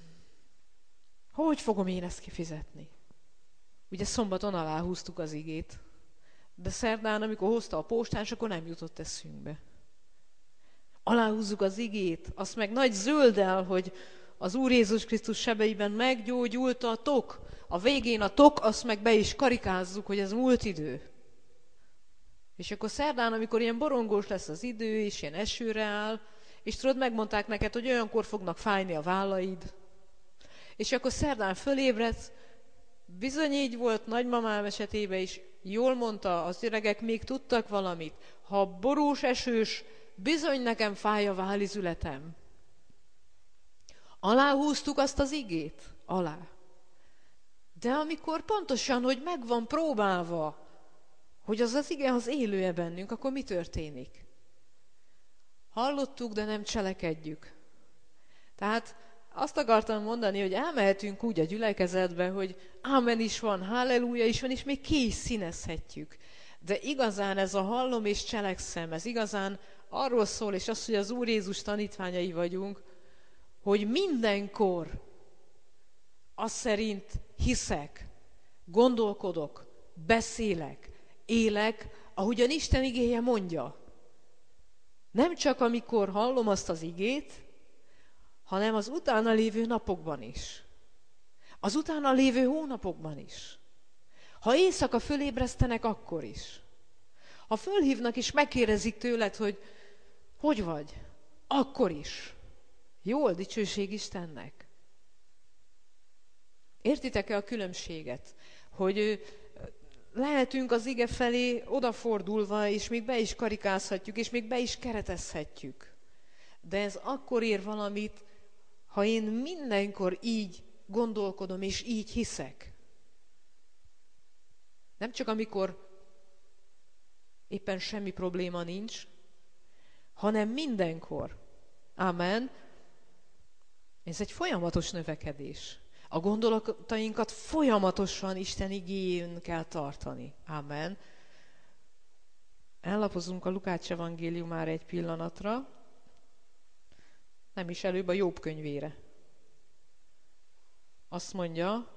Hogy fogom én ezt kifizetni? Ugye szombaton aláhúztuk az igét, de szerdán, amikor hozta a postás, akkor nem jutott eszünkbe. Aláhúzzuk az igét, azt meg nagy zölddel, hogy az Úr Jézus Krisztus sebeiben meggyógyultatok. A végén a tok, azt meg be is karikázzuk, hogy ez múlt idő. És akkor szerdán, amikor ilyen borongós lesz az idő, és ilyen esőre áll, és tudod, megmondták neked, hogy olyankor fognak fájni a vállaid. És akkor szerdán fölébredsz, bizony így volt nagymamám esetében is, jól mondta, az öregek még tudtak valamit. Ha borús, esős, bizony nekem fáj a vállizületem. Aláhúztuk azt az igét? Alá. De amikor pontosan, hogy meg van próbálva, hogy az ige az élő-e bennünk, akkor mi történik? Hallottuk, de nem cselekedjük. Tehát azt akartam mondani, hogy elmehetünk úgy a gyülekezetbe, hogy ámen is van, halleluja is van, és még ki is színezhetjük. De igazán ez a hallom és cselekszem, ez igazán arról szól, és az, hogy az Úr Jézus tanítványai vagyunk, hogy mindenkor az szerint hiszek, gondolkodok, beszélek, élek, ahogyan Isten igéje mondja. Nem csak amikor hallom azt az igét, hanem az utána lévő napokban is. Az utána lévő hónapokban is. Ha éjszaka fölébresztenek, akkor is. Ha fölhívnak és megkérdezik tőled, hogy vagy, akkor is. Jól, dicsőség Istennek. Értitek-e a különbséget? Hogy lehetünk az ige felé odafordulva, és még be is karikázhatjuk, és még be is keretezhetjük. De ez akkor ér valamit, ha én mindenkor így gondolkodom, és így hiszek. Nem csak amikor éppen semmi probléma nincs, hanem mindenkor. Amen. Ez egy folyamatos növekedés. A gondolatainkat folyamatosan Isten igéjén kell tartani. Amen. Ellapozunk a Lukács evangéliumára egy pillanatra, nem is előbb a Jobb könyvére. Azt mondja,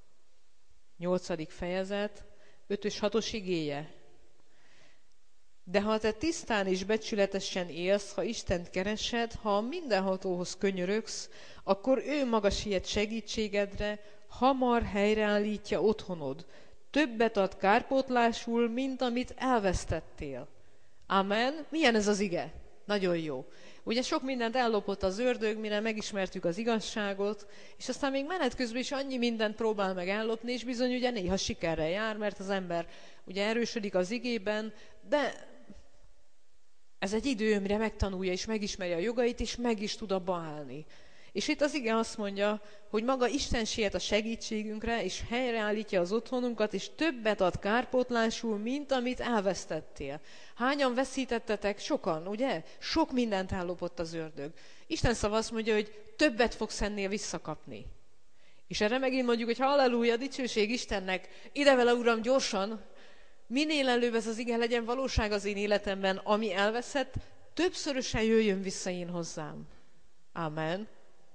8. fejezet, 5-6 igéje. De ha te tisztán és becsületesen élsz, ha Istent keresed, ha a mindenhatóhoz könyörögsz, akkor ő maga siet segítségedre, hamar helyreállítja otthonod. Többet ad kárpótlásul, mint amit elvesztettél. Amen. Milyen ez az ige? Nagyon jó. Ugye sok mindent ellopott az ördög, mire megismertük az igazságot, és aztán még menet közben is annyi mindent próbál meg ellopni, és bizony ugye néha sikerrel jár, mert az ember ugye erősödik az igében, de ez egy idő, mire megtanulja és megismeri a jogait, és meg is tud abba állni. És itt az ige azt mondja, hogy maga Isten siet a segítségünkre, és helyreállítja az otthonunkat, és többet ad kárpótlásul, mint amit elvesztettél. Hányan veszítettetek? Sokan, ugye? Sok mindent ellopott az ördög. Isten szava azt mondja, hogy többet fogsz ennél visszakapni. És erre megint mondjuk, hogy halleluja, dicsőség Istennek, ide vele Uram gyorsan, minél előbb ez az ige legyen valóság az én életemben, ami elveszett, többszörösen jöjjön vissza én hozzám. Amen.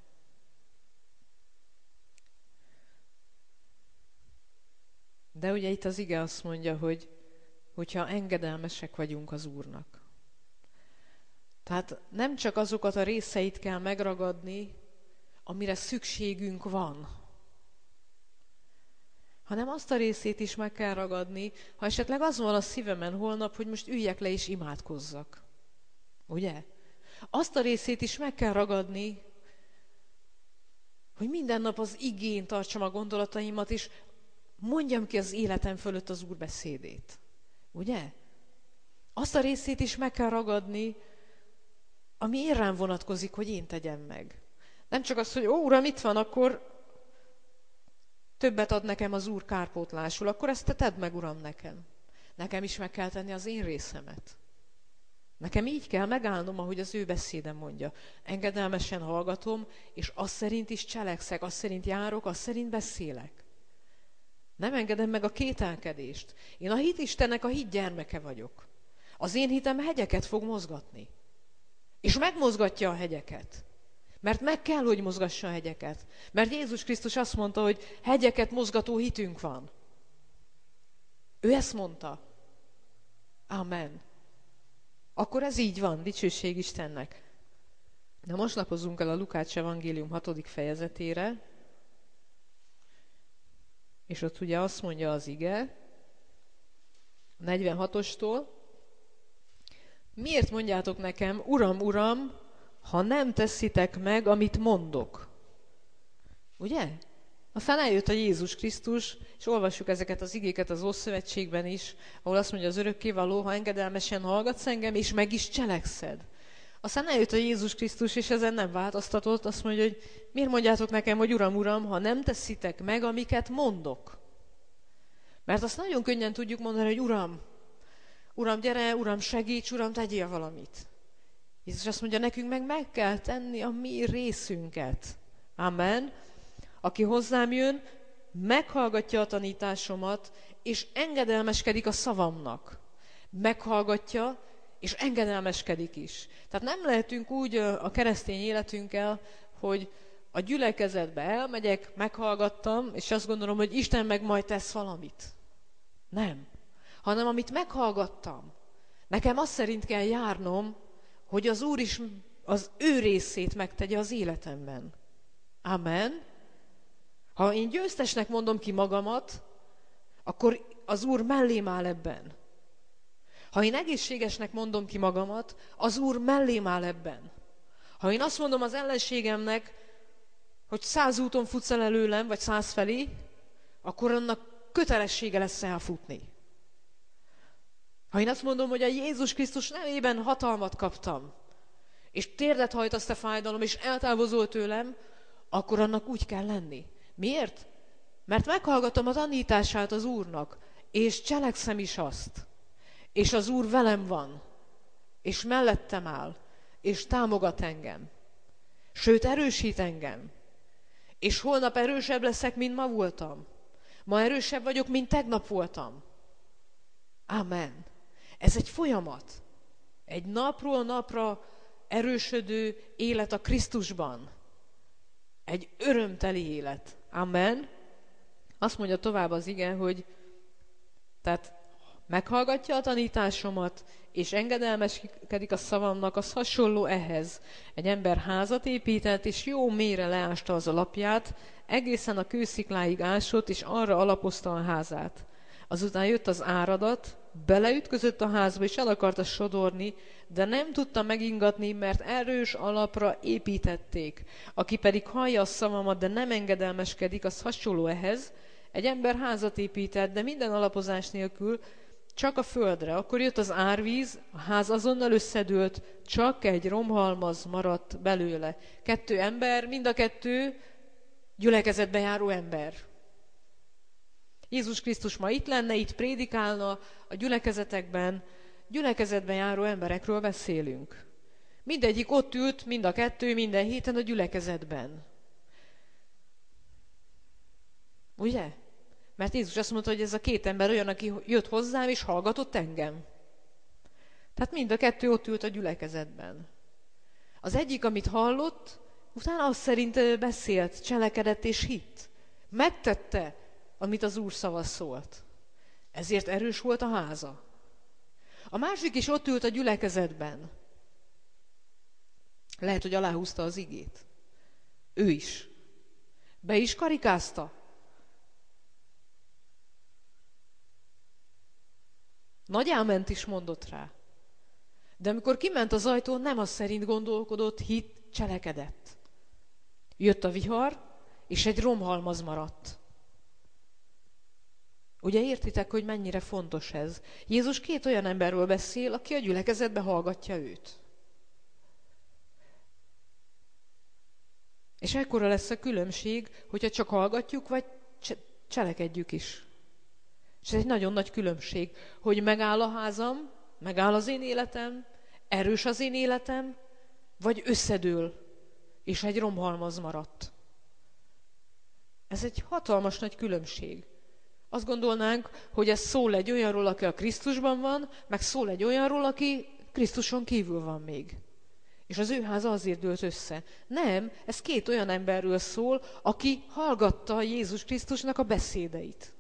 De ugye itt az ige azt mondja, hogyha engedelmesek vagyunk az Úrnak. Tehát nem csak azokat a részeit kell megragadni, amire szükségünk van, hanem azt a részét is meg kell ragadni, ha esetleg az van a szívemen holnap, hogy most üljek le és imádkozzak. Ugye? Azt a részét is meg kell ragadni, hogy minden nap az igén tartsam a gondolataimat, és mondjam ki az életem fölött az Úr beszédét. Ugye? Azt a részét is meg kell ragadni, ami én rám vonatkozik, hogy én tegyem meg. Nem csak az, hogy Uram, itt van, akkor többet ad nekem az Úr kárpótlásul, akkor ezt te tedd meg, Uram, nekem. Nekem is meg kell tenni az én részemet. Nekem így kell megállnom, ahogy az ő beszédem mondja. Engedelmesen hallgatom, és azt szerint is cselekszek, azt szerint járok, azt szerint beszélek. Nem engedem meg a kételkedést. Én a hit Istennek a hit gyermeke vagyok. Az én hitem hegyeket fog mozgatni. És megmozgatja a hegyeket. Mert meg kell, hogy mozgassa a hegyeket. Mert Jézus Krisztus azt mondta, hogy hegyeket mozgató hitünk van. Ő ezt mondta. Amen. Akkor ez így van, dicsőség Istennek. Na most lapozunk el a Lukács evangélium 6. fejezetére, és ott ugye azt mondja az ige, 46-ostól, miért mondjátok nekem, Uram, Uram, ha nem teszitek meg, amit mondok? Ugye? Aztán eljött a Jézus Krisztus, és olvassuk ezeket az igéket az Ószövetségben is, ahol azt mondja az örökkévaló, ha engedelmesen hallgatsz engem, és meg is cselekszed. Aztán eljött a Jézus Krisztus, és ezen nem változtatott, azt mondja, hogy miért mondjátok nekem, hogy Uram, Uram, ha nem teszitek meg, amiket mondok? Mert azt nagyon könnyen tudjuk mondani, hogy Uram, Uram, gyere, Uram, segíts, Uram, tegyél valamit. Jézus azt mondja, nekünk meg kell tenni a mi részünket. Amen. Aki hozzám jön, meghallgatja a tanításomat, és engedelmeskedik a szavamnak. Meghallgatja, és engedelmeskedik is. Tehát nem lehetünk úgy a keresztény életünkkel, hogy a gyülekezetbe elmegyek, meghallgattam, és azt gondolom, hogy Isten meg majd tesz valamit. Nem. Hanem amit meghallgattam, nekem azt szerint kell járnom, hogy az Úr is az ő részét megtegye az életemben. Amen. Ha én győztesnek mondom ki magamat, akkor az Úr mellém áll ebben. Ha én egészségesnek mondom ki magamat, az Úr mellém áll ebben. Ha én azt mondom az ellenségemnek, hogy 100 úton futsz el előlem, vagy 100 felé, akkor annak kötelessége lesz elfutni. Ha én azt mondom, hogy a Jézus Krisztus nevében hatalmat kaptam, és térdet hajtasz te fájdalom, és eltávozol tőlem, akkor annak úgy kell lenni. Miért? Mert meghallgatom a tanítását az Úrnak, és cselekszem is azt. És az Úr velem van, és mellettem áll, és támogat engem. Sőt, erősít engem. És holnap erősebb leszek, mint ma voltam. Ma erősebb vagyok, mint tegnap voltam. Amen. Ez egy folyamat. Egy napról napra erősödő élet a Krisztusban. Egy örömteli élet. Amen. Azt mondja tovább az ige, hogy tehát meghallgatja a tanításomat, és engedelmeskedik a szavamnak, az hasonló ehhez. Egy ember házat épített, és jó mélyre leásta az alapját, egészen a kőszikláig ásott, és arra alapozta a házát. Azután jött az áradat, beleütközött a házba, és el akarta sodorni, de nem tudta megingatni, mert erős alapra építették. Aki pedig hallja a szavamat, de nem engedelmeskedik, az hasonló ehhez. Egy ember házat épített, de minden alapozás nélkül, csak a földre. Akkor jött az árvíz, a ház azonnal összedőlt, csak egy romhalmaz maradt belőle. 2 ember, mind a 2 gyülekezetbe járó ember. Jézus Krisztus ma itt lenne, itt prédikálna, a gyülekezetben járó emberekről beszélünk. Mindegyik ott ült, mind a 2, minden héten a gyülekezetben. Ugye? Mert Jézus azt mondta, hogy ez a 2 ember olyan, aki jött hozzám és hallgatott engem. Tehát mind a 2 ott ült a gyülekezetben. Az egyik, amit hallott, utána az szerint beszélt, cselekedett és hitt. Megtette, amit az Úr szava szólt. Ezért erős volt a háza. A másik is ott ült a gyülekezetben. Lehet, hogy aláhúzta az igét. Ő is. Be is karikázta. Nagy áment is mondott rá. De amikor kiment az ajtón, nem az szerint gondolkodott, hitt, cselekedett. Jött a vihar, és egy romhalmaz maradt. Ugye értitek, hogy mennyire fontos ez? Jézus 2 olyan emberről beszél, aki a gyülekezetbe hallgatja őt. És ekkora lesz a különbség, hogyha csak hallgatjuk, vagy cselekedjük is. És ez egy nagyon nagy különbség, hogy megáll a házam, megáll az én életem, erős az én életem, vagy összedől, és egy romhalmaz maradt. Ez egy hatalmas nagy különbség. Azt gondolnánk, hogy ez szól egy olyanról, aki a Krisztusban van, meg szól egy olyanról, aki Krisztuson kívül van még. És az ő háza azért dőlt össze. Nem, ez 2 olyan emberről szól, aki hallgatta Jézus Krisztusnak a beszédeit.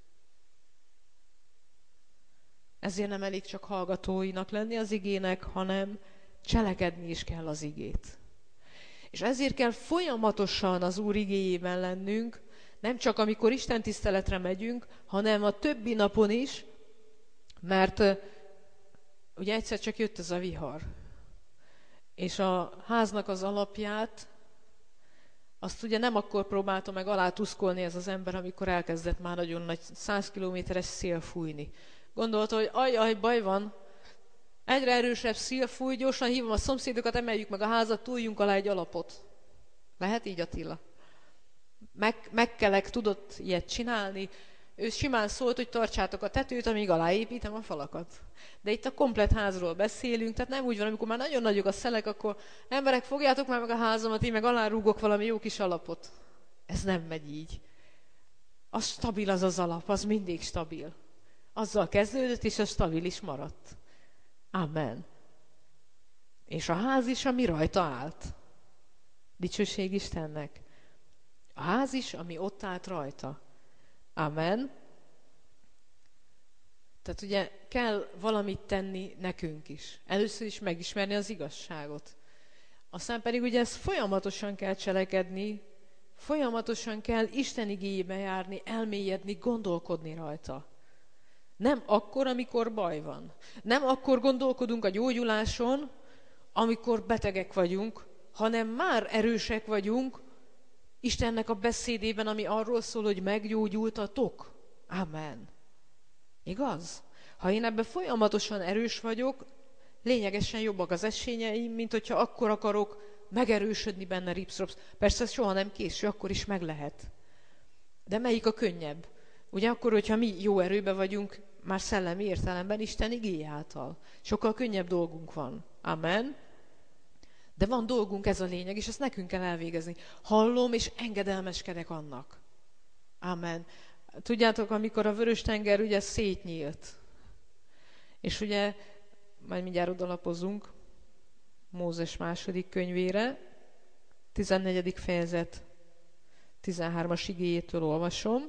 Ezért nem elég csak hallgatóinak lenni az igének, hanem cselekedni is kell az igét. És ezért kell folyamatosan az Úr igéjében lennünk, nem csak amikor Isten tiszteletre megyünk, hanem a többi napon is, mert ugye egyszer csak jött ez a vihar. És a háznak az alapját, azt ugye nem akkor próbálta meg alátuszkolni ez az ember, amikor elkezdett már nagyon nagy 100 kilométeres szél fújni. Gondolta, hogy ajaj, baj van, egyre erősebb szél fúj, gyorsan hívom a szomszédokat, emeljük meg a házat, túljunk alá egy alapot. Lehet így, Attila? Megkelek tudott ilyet csinálni, ő simán szólt, hogy tartsátok a tetőt, amíg aláépítem a falakat. De itt a komplett házról beszélünk, tehát nem úgy van, amikor már nagyon nagyok a szelek, akkor emberek, fogjátok már meg a házamat, én meg alárúgok valami jó kis alapot. Ez nem megy így. Az stabil az alap, az mindig stabil. Azzal kezdődött, és az stabil is maradt. Amen. És a ház is, ami rajta állt. Dicsőség Istennek. A ház is, ami ott állt rajta. Amen. Tehát ugye kell valamit tenni nekünk is. Először is megismerni az igazságot. Aztán pedig ugye ezt folyamatosan kell cselekedni, folyamatosan kell Isten igéjébe járni, elmélyedni, gondolkodni rajta. Nem akkor, amikor baj van. Nem akkor gondolkodunk a gyógyuláson, amikor betegek vagyunk, hanem már erősek vagyunk Istennek a beszédében, ami arról szól, hogy meggyógyultatok. Amen. Igaz? Ha én ebben folyamatosan erős vagyok, lényegesen jobbak az esélyeim, mint hogyha akkor akarok megerősödni benne ripszropsz. Persze ez soha nem késő, akkor is meg lehet. De melyik a könnyebb? Ugye akkor, hogyha mi jó erőbe vagyunk, már szellemi értelemben Isten igéje által. Sokkal könnyebb dolgunk van. Amen. De van dolgunk, ez a lényeg, és ezt nekünk kell elvégezni. Hallom, és engedelmeskedek annak. Amen. Tudjátok, amikor a Vörös-tenger ugye szétnyílt, és ugye, majd mindjárt odalapozunk Mózes második könyvére, 14. fejezet, 13-as igéjétől olvasom.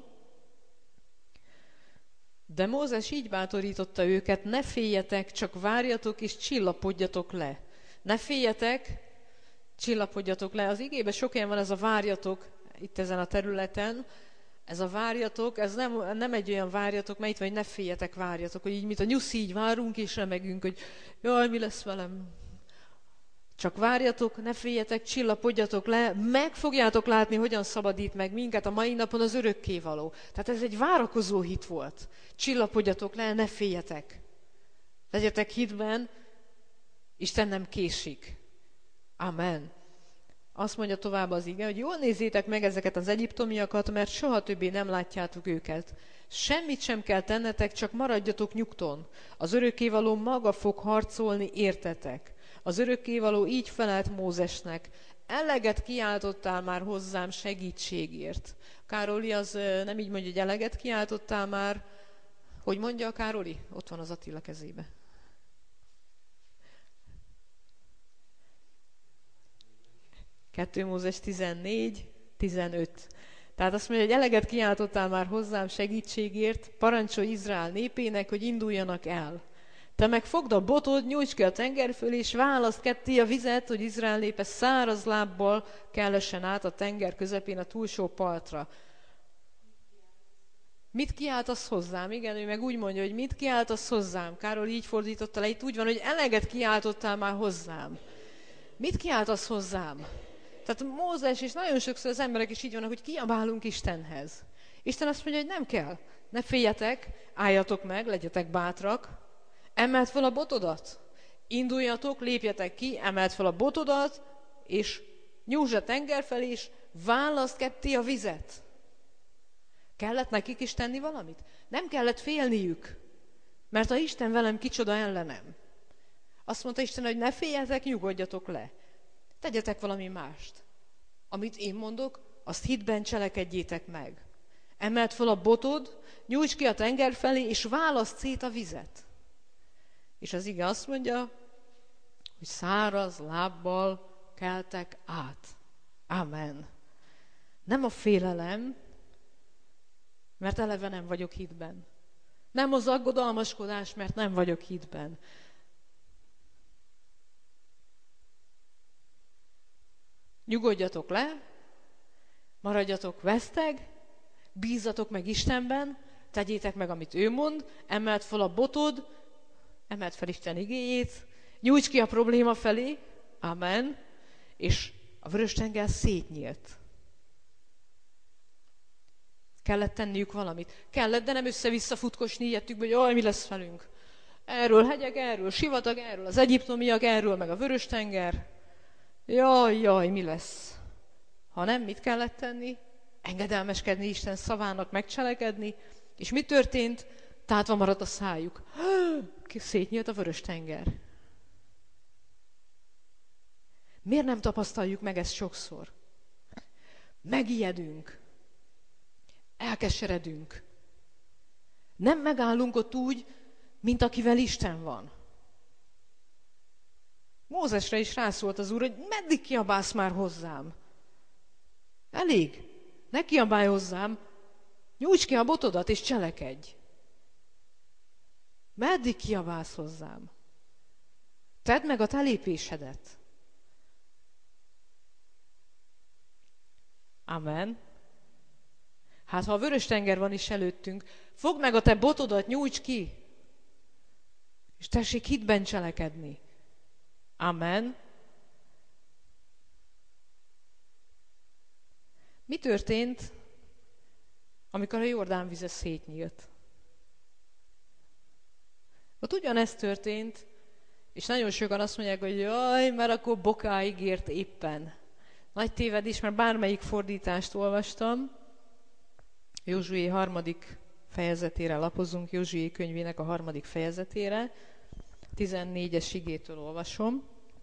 De Mózes így bátorította őket, ne féljetek, csak várjatok és csillapodjatok le. Ne féljetek, csillapodjatok le. Az igében sok helyen van ez a várjatok itt ezen a területen. Ez a várjatok, ez nem egy olyan várjatok, mert itt vagy ne féljetek, várjatok, hogy így, mint a nyuszi, így várunk és remegünk, hogy jaj, mi lesz velem. Csak várjatok, ne féljetek, csillapodjatok le, meg fogjátok látni, hogyan szabadít meg minket a mai napon az örökkévaló. Tehát ez egy várakozó hit volt. Csillapodjatok le, ne féljetek. Legyetek hitben, Isten nem késik. Amen. Azt mondja tovább az ige, hogy jól nézzétek meg ezeket az egyiptomiakat, mert soha többé nem látjátok őket. Semmit sem kell tennetek, csak maradjatok nyugton. Az örökkévaló maga fog harcolni értetek. Az örökkévaló így felelt Mózesnek: eleget kiáltottál már hozzám segítségért. Károli az nem így mondja, hogy eleget kiáltottál már. Hogy mondja a Károli? Ott van az Attila kezébe. Kettő Mózes 14:15. Tehát azt mondja, hogy eleget kiáltottál már hozzám segítségért, parancsolj Izrael népének, hogy induljanak el. Te meg fogd a botod, nyújts ki a tenger fölé, és válaszd ketté a vizet, hogy Izrael népe száraz lábbal kellessen át a tenger közepén a túlsó partra. Mit kiáltasz hozzám? Igen, ő meg úgy mondja, hogy mit kiáltasz hozzám? Károly így fordította le, itt úgy van, hogy eleget kiáltottál már hozzám. Mit kiáltasz hozzám? Tehát Mózes és nagyon sokszor az emberek is így vannak, hogy kiabálunk Istenhez. Isten azt mondja, hogy nem kell. Ne féljetek, álljatok meg, legyetek bátrak, emeld fel a botodat. Induljatok, lépjetek ki, emeld fel a botodat, és nyújtsd a tenger felé, és válaszd ketté a vizet. Kellett nekik is tenni valamit? Nem kellett félniük, mert ha Isten velem, kicsoda ellenem. Azt mondta Isten, hogy ne féljetek, nyugodjatok le. Tegyetek valami mást. Amit én mondok, azt hitben cselekedjétek meg. Emeld fel a botod, nyújts ki a tenger felé, és válaszd szét a vizet. És az ige azt mondja, hogy száraz lábbal keltek át. Amen. Nem a félelem, mert eleve nem vagyok hitben. Nem az aggodalmaskodás, mert nem vagyok hitben. Nyugodjatok le, maradjatok veszteg, bízzatok meg Istenben, tegyétek meg, amit ő mond, emeld fel a botod, emeld fel Isten igéjét, nyújts ki a probléma felé, amen, és a vörös-tenger szétnyílt. Kellett tenniük valamit. Kellett, de nem össze-vissza futkosni ilyettük, hogy jaj, mi lesz velünk. Erről hegyek, erről sivatag, erről az egyiptomiak, erről meg a vörös-tenger. Jaj, mi lesz? Ha nem, mit kellett tenni? Engedelmeskedni Isten szavának, megcselekedni. És mi történt? Tátva maradt a szájuk. Szétnyílt a Vörös-tenger. Miért nem tapasztaljuk meg ezt sokszor? Megijedünk. Elkeseredünk. Nem megállunk ott úgy, mint akivel Isten van. Mózesre is rászólt az Úr, hogy meddig kiabálsz már hozzám? Elég. Ne kiabálj hozzám, nyújts ki a botodat és cselekedj. Meddig kiabálsz hozzám? Tedd meg a te lépésedet. Amen. Hát ha a Vörös-tenger van is előttünk, fogd meg a te botodat, nyújts ki, és tessék hitben cselekedni. Amen. Mi történt, amikor a Jordán vize szétnyílt? Ott ugyanezt történt, és nagyon sokan azt mondják, hogy jaj, mert akkor bokáig ért éppen. Nagy tévedés, mert bármelyik fordítást olvastam. Józsué 3. fejezetére lapozunk, Józsué könyvének a 3. fejezetére. 14-es igétől olvasom.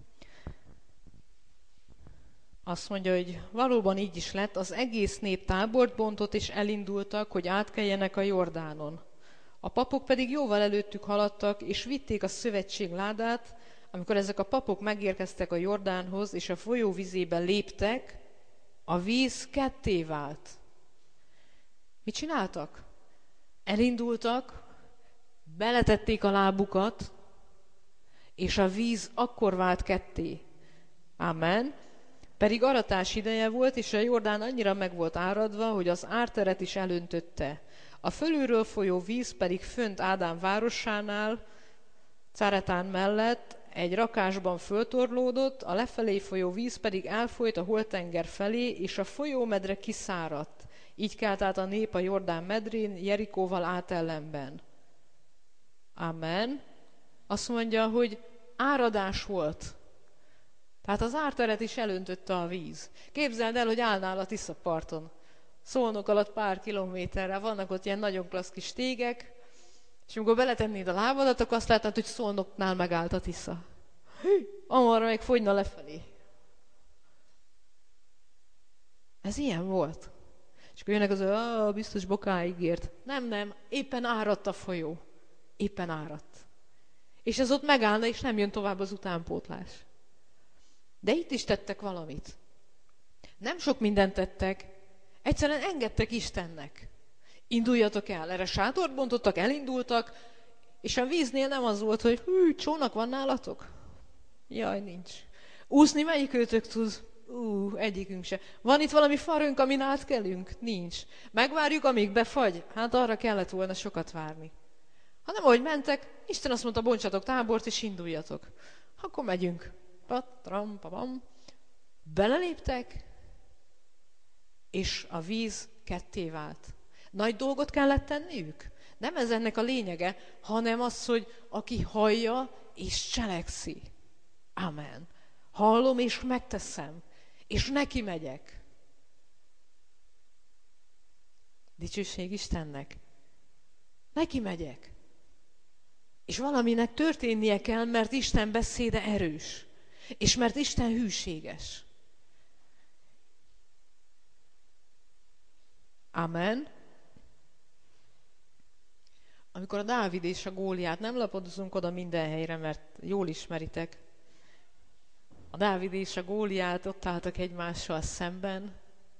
Azt mondja, hogy valóban így is lett, az egész nép tábort bontott, és elindultak, hogy átkeljenek a Jordánon. A papok pedig jóval előttük haladtak, és vitték a szövetség ládát. Amikor ezek a papok megérkeztek a Jordánhoz, és a folyó vizébe léptek, a víz ketté vált. Mit csináltak? Elindultak, beletették a lábukat, és a víz akkor vált ketté. Amen. Pedig aratás ideje volt, és a Jordán annyira meg volt áradva, hogy az árteret is elöntötte. A fölülről folyó víz pedig fönt Ádám városánál, Caretán mellett egy rakásban föltorlódott, a lefelé folyó víz pedig elfolyt a holtenger felé, és a folyómedre kiszáradt. Így kelt át a nép a Jordán medrén, Jerikóval átellenben. Amen. Azt mondja, hogy áradás volt. Tehát az árteret is elöntötte a víz. Képzeld el, hogy állnál a Tisza-parton. Szolnok alatt pár kilométerre, vannak ott ilyen nagyon klassz kis tégek, és amikor beletennéd a lábadat, akkor azt látnád, hogy Szolnoknál megállt a Tisza. Amarra meg fogyna lefelé. Ez ilyen volt. És akkor jönnek az, biztos bokáig ért. Nem, éppen áradt a folyó. Éppen áradt. És ez ott megállna, és nem jön tovább az utánpótlás. De itt is tettek valamit. Nem sok mindent tettek, egyszerűen engedtek Istennek. Induljatok el. Erre sátort bontottak, elindultak, és a víznél nem az volt, hogy csónak van nálatok? Jaj, nincs. Úszni melyik őtök tud? Egyikünk se. Van itt valami farönk, amin átkelünk? Nincs. Megvárjuk, amíg befagy? Hát arra kellett volna sokat várni. Hanem ahogy mentek, Isten azt mondta, bontsatok tábort, és induljatok. Akkor megyünk. Patram, papam. Beleléptek, és a víz ketté vált. Nagy dolgot kellett tenniük? Nem ez ennek a lényege, hanem az, hogy aki hallja és cselekszi. Amen. Hallom és megteszem, és neki megyek. Dicsőség Istennek. Neki megyek. És valaminek történnie kell, mert Isten beszéde erős. És mert Isten hűséges. Amen. Amikor a Dávid és a Góliát, nem lapodozunk oda minden helyre, mert jól ismeritek. A Dávid és a Góliát ott álltak egymással szemben.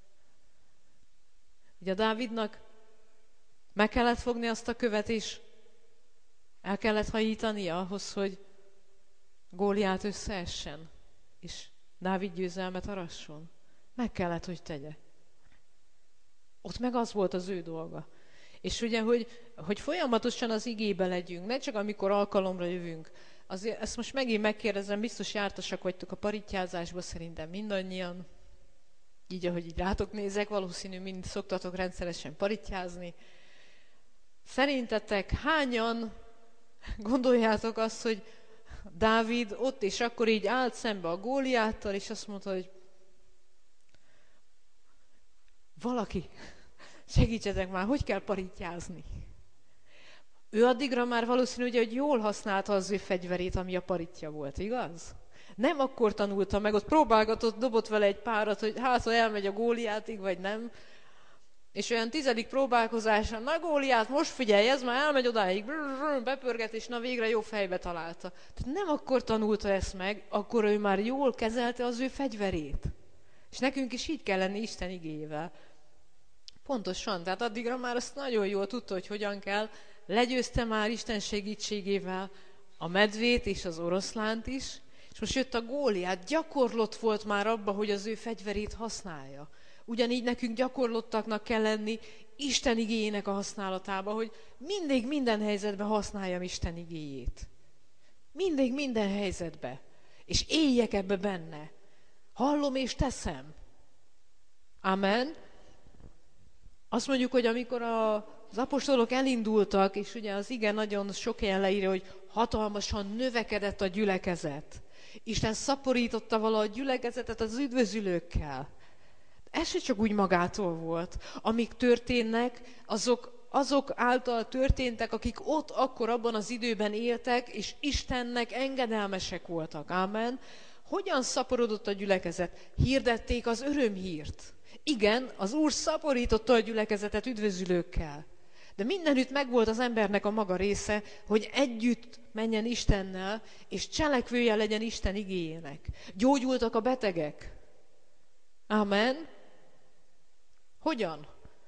Ugye a Dávidnak meg kellett fogni azt a követ, és el kellett hajítania ahhoz, hogy Góliát összeessen, és Dávid győzelmet arasson. Meg kellett, hogy tegye. Ott meg az volt az ő dolga. És ugye, hogy folyamatosan az igébe legyünk, ne csak amikor alkalomra jövünk. Azért ezt most megint megkérdezem, biztos jártasak vagytok a parittyázásba, szerintem mindannyian. Így, ahogy így rátok nézek, valószínű mind szoktatok rendszeresen parittyázni. Szerintetek hányan gondoljátok azt, hogy Dávid ott és akkor így állt szembe a Góliáttal, és azt mondta, hogy valaki, segítsetek már, hogy kell parittyázni? Ő addigra már valószínű, hogy jól használta az ő fegyverét, ami a paritja volt, igaz? Nem akkor tanulta meg, ott próbálgatott, dobott vele egy párat, hogy hát, ha elmegy a Góliátig, vagy nem. És olyan 10. próbálkozáson, na Góliát, most figyelj, ez már elmegy odáig, bepörget, és na végre jó fejbe találta. Tehát nem akkor tanulta ezt meg, akkor ő már jól kezelte az ő fegyverét. És nekünk is így kell lenni Isten igéjével. Pontosan, tehát addigra már azt nagyon jól tudta, hogy hogyan kell. Legyőzte már Isten segítségével a medvét és az oroszlánt is, és most jött a Góliát, gyakorlott volt már abba, hogy az ő fegyverét használja. Ugyanígy nekünk gyakorlottaknak kell lenni Isten igéjének a használatába, hogy mindig minden helyzetben használjam Isten igéjét. Mindig minden helyzetben. És éljek ebbe benne. Hallom és teszem. Amen. Azt mondjuk, hogy amikor az apostolok elindultak, és ugye az ige nagyon sok helyen leírja, hogy hatalmasan növekedett a gyülekezet. Isten szaporította valahogy a gyülekezetet az üdvözülőkkel. Ez se csak úgy magától volt. Amik történnek, azok által történtek, akik ott akkor abban az időben éltek, és Istennek engedelmesek voltak. Ámen. Hogyan szaporodott a gyülekezet? Hirdették az örömhírt. Igen, az Úr szaporította a gyülekezetet üdvözülőkkel. De mindenütt megvolt az embernek a maga része, hogy együtt menjen Istennel, és cselekvője legyen Isten igéjének. Gyógyultak a betegek. Amen. Hogyan?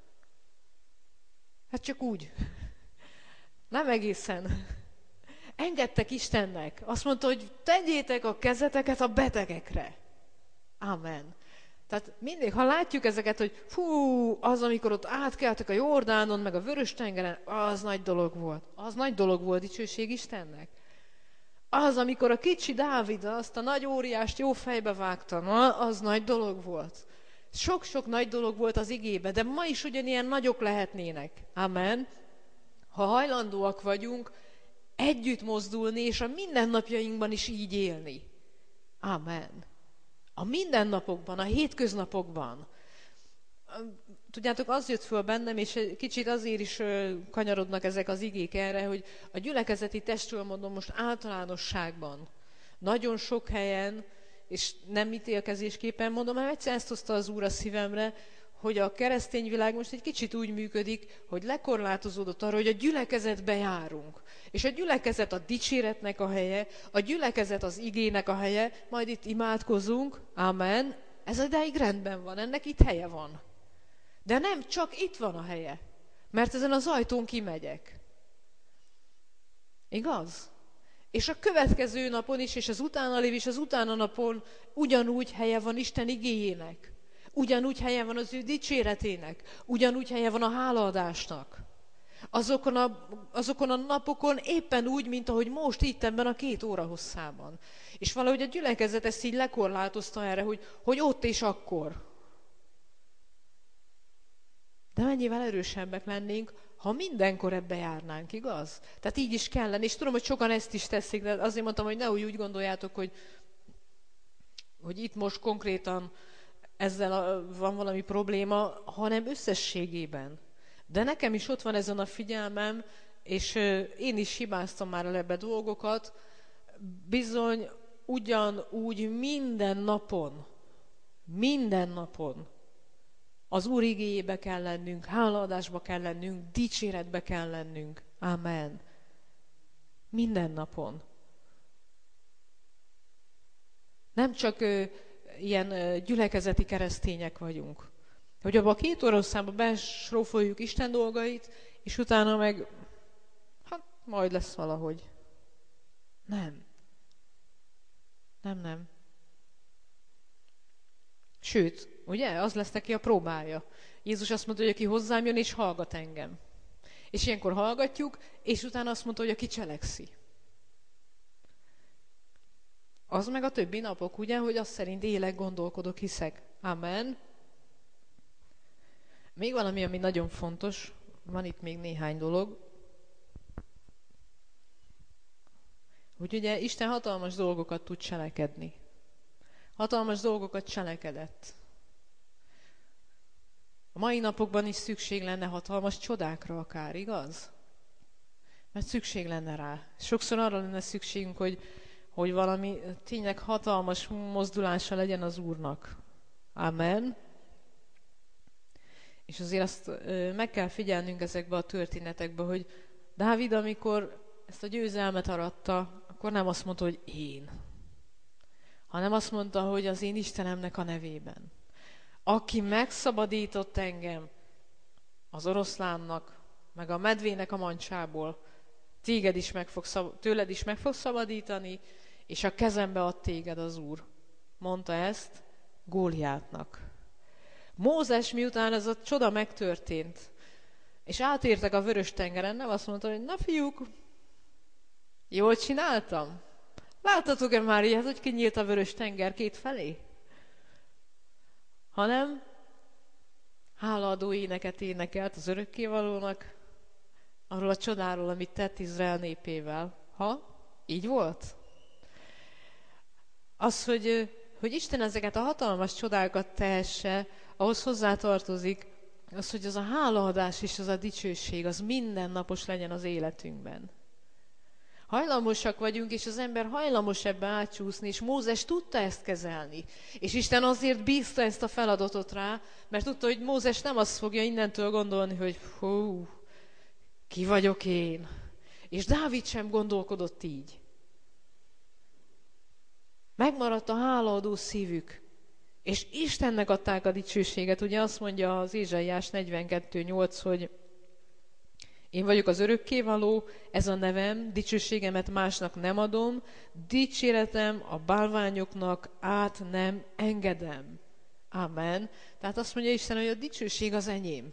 Hát csak úgy. Nem egészen. Engedtek Istennek. Azt mondta, hogy tegyétek a kezeteket a betegekre. Amen. Tehát mindig, ha látjuk ezeket, hogy fú, az, amikor ott átkeltek a Jordánon, meg a Vörös-tengeren, az nagy dolog volt. Az nagy dolog volt, dicsőség Istennek. Az, amikor a kicsi Dávid azt a nagy óriást jó fejbe vágta, az nagy dolog volt. Sok-sok nagy dolog volt az igébe, de ma is ugyanilyen nagyok lehetnének. Amen. Ha hajlandóak vagyunk együtt mozdulni, és a mindennapjainkban is így élni. Amen. A mindennapokban, a hétköznapokban. Tudjátok, az jött föl bennem, és kicsit azért is kanyarodnak ezek az igék erre, hogy a gyülekezeti testről mondom most általánosságban. Nagyon sok helyen, és nem ítélkezésképpen mondom, hanem egyszer ezt hozta az Úr a szívemre, hogy a keresztény világ most egy kicsit úgy működik, hogy lekorlátozódott arra, hogy a gyülekezetbe járunk. És a gyülekezet a dicséretnek a helye, a gyülekezet az igének a helye, majd itt imádkozunk, amen. Ez idáig rendben van, ennek itt helye van. De nem csak itt van a helye, mert ezen az ajtón kimegyek. Igaz? És a következő napon is, és az utána lévő, és az utána napon ugyanúgy helye van Isten igéjének. Ugyanúgy helye van az ő dicséretének. Ugyanúgy helye van a hálaadásnak. Azokon a napokon éppen úgy, mint ahogy most itt ebben a 2 óra hosszában. És valahogy a gyülekezet ezt így lekorlátozta erre, hogy ott és akkor. De mennyivel erősebbek lennénk, ha mindenkor ebbe járnánk, igaz? Tehát így is kellene. És tudom, hogy sokan ezt is teszik, de azért mondtam, hogy nehogy úgy gondoljátok, hogy itt most konkrétan ezzel van valami probléma, hanem összességében. De nekem is ott van ezen a figyelmem, és én is hibáztam már el ebbe dolgokat, bizony ugyanúgy minden napon az Úr igéjébe kell lennünk, hálaadásba kell lennünk, dicséretbe kell lennünk. Amen. Minden napon. Nem csak ilyen gyülekezeti keresztények vagyunk. Hogy abban a 2 óra hosszában besrófoljuk Isten dolgait, és utána meg, hát majd lesz valahogy. Nem. Sőt, ugye, az lesz neki a próbája. Jézus azt mondta, hogy aki hozzám jön és hallgat engem. És ilyenkor hallgatjuk, és utána azt mondta, hogy aki cselekszi. Az meg a többi napok, ugye, hogy azt szerint élek, gondolkodok, hiszek. Amen. Még valami, ami nagyon fontos, van itt még néhány dolog, hogy ugye Isten hatalmas dolgokat tud cselekedni. Hatalmas dolgokat cselekedett. A mai napokban is szükség lenne hatalmas csodákra akár, igaz? Mert szükség lenne rá. Sokszor arra lenne szükségünk, hogy valami tényleg hatalmas mozdulása legyen az Úrnak. Amen. És azért azt meg kell figyelnünk ezekbe a történetekbe, hogy Dávid, amikor ezt a győzelmet aratta, akkor nem azt mondta, hogy én, hanem azt mondta, hogy az én Istenemnek a nevében. Aki megszabadított engem az oroszlánnak, meg a medvének a mancsából, tőled is meg fog szabadítani, és a kezembe ad téged az Úr. Mondta ezt Góliátnak. Mózes, miután ez a csoda megtörtént, és átértek a Vörös-tengeren, nem azt mondta, hogy na fiúk, jól csináltam? Láttatok-e már ilyet, hogy kinyílt a Vörös-tenger 2 felé? Hanem hálaadó éneket énekelt az örökkévalónak, arról a csodáról, amit tett Izrael népével. Így volt? Az, hogy Isten ezeket a hatalmas csodákat tehesse, ahhoz hozzátartozik az, hogy az a hálaadás és az a dicsőség, az mindennapos legyen az életünkben. Hajlamosak vagyunk, és az ember hajlamos ebbe átcsúszni, és Mózes tudta ezt kezelni. És Isten azért bízta ezt a feladatot rá, mert tudta, hogy Mózes nem azt fogja innentől gondolni, hogy hú, ki vagyok én. És Dávid sem gondolkodott így. Megmaradt a hálaadó szívük, és Istennek adták a dicsőséget. Ugye azt mondja az Ézsaiás 42:8, hogy Én vagyok az örökkévaló, ez a nevem, dicsőségemet másnak nem adom, dicséretem a bálványoknak át nem engedem. Amen. Tehát azt mondja Isten, hogy a dicsőség az enyém.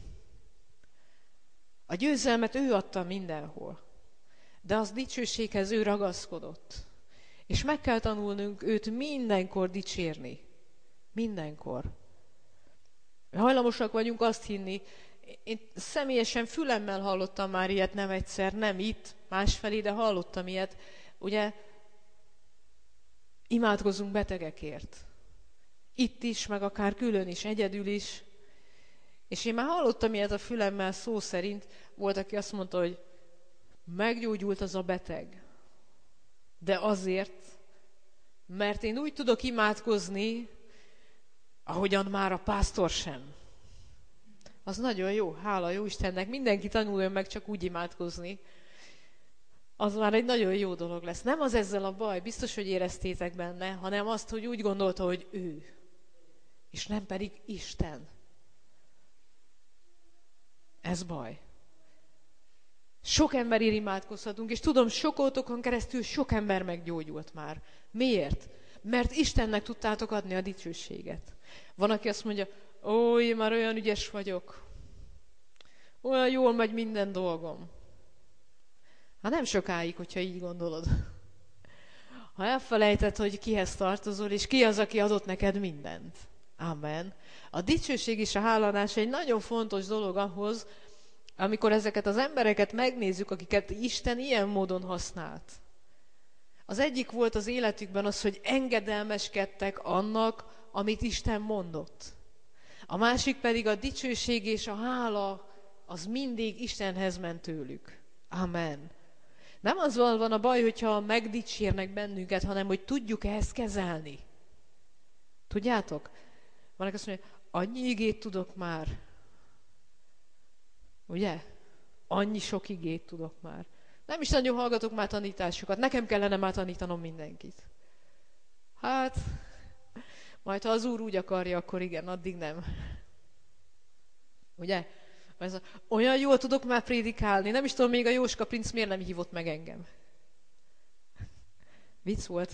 A győzelmet ő adta mindenhol. De az dicsőséghez ő ragaszkodott. És meg kell tanulnunk őt mindenkor dicsérni. Mindenkor. Hajlamosak vagyunk azt hinni, én személyesen fülemmel hallottam már ilyet, nem egyszer, nem itt, másfelé, de hallottam ilyet. Ugye, imádkozunk betegekért. Itt is, meg akár külön is, egyedül is. És én már hallottam ilyet a fülemmel szó szerint. Volt, aki azt mondta, hogy meggyógyult az a beteg. De azért, mert én úgy tudok imádkozni, ahogyan már a pásztor sem. Az nagyon jó, hála jó Istennek. Mindenki tanuljon meg csak úgy imádkozni. Az már egy nagyon jó dolog lesz. Nem az ezzel a baj, biztos, hogy éreztétek benne, hanem azt, hogy úgy gondolta, hogy ő. És nem pedig Isten. Ez baj. Sok emberért imádkozhatunk, és tudom, sok ótokon keresztül sok ember meggyógyult már. Miért? Mert Istennek tudtátok adni a dicsőséget. Van, aki azt mondja, ó, én már olyan ügyes vagyok. Olyan jól megy minden dolgom. Hát nem sokáig, hogyha így gondolod. Ha elfelejted, hogy kihez tartozol, és ki az, aki adott neked mindent. Amen. A dicsőség és a háladás egy nagyon fontos dolog ahhoz, amikor ezeket az embereket megnézzük, akiket Isten ilyen módon használt. Az egyik volt az életükben az, hogy engedelmeskedtek annak, amit Isten mondott. A másik pedig a dicsőség és a hála, az mindig Istenhez ment tőlük. Amen. Nem az van a baj, hogyha megdicsérnek bennünket, hanem hogy tudjuk ezt kezelni. Tudjátok? Van, aki azt mondja, annyi igét tudok már. Ugye? Annyi sok igét tudok már. Nem is nagyon hallgatok már tanításokat. Nekem kellene már tanítanom mindenkit. Hát, majd ha az Úr úgy akarja, akkor igen, addig nem. Ugye? Olyan jól tudok már prédikálni. Nem is tudom, még a Jóska princ miért nem hívott meg engem. Vicc volt.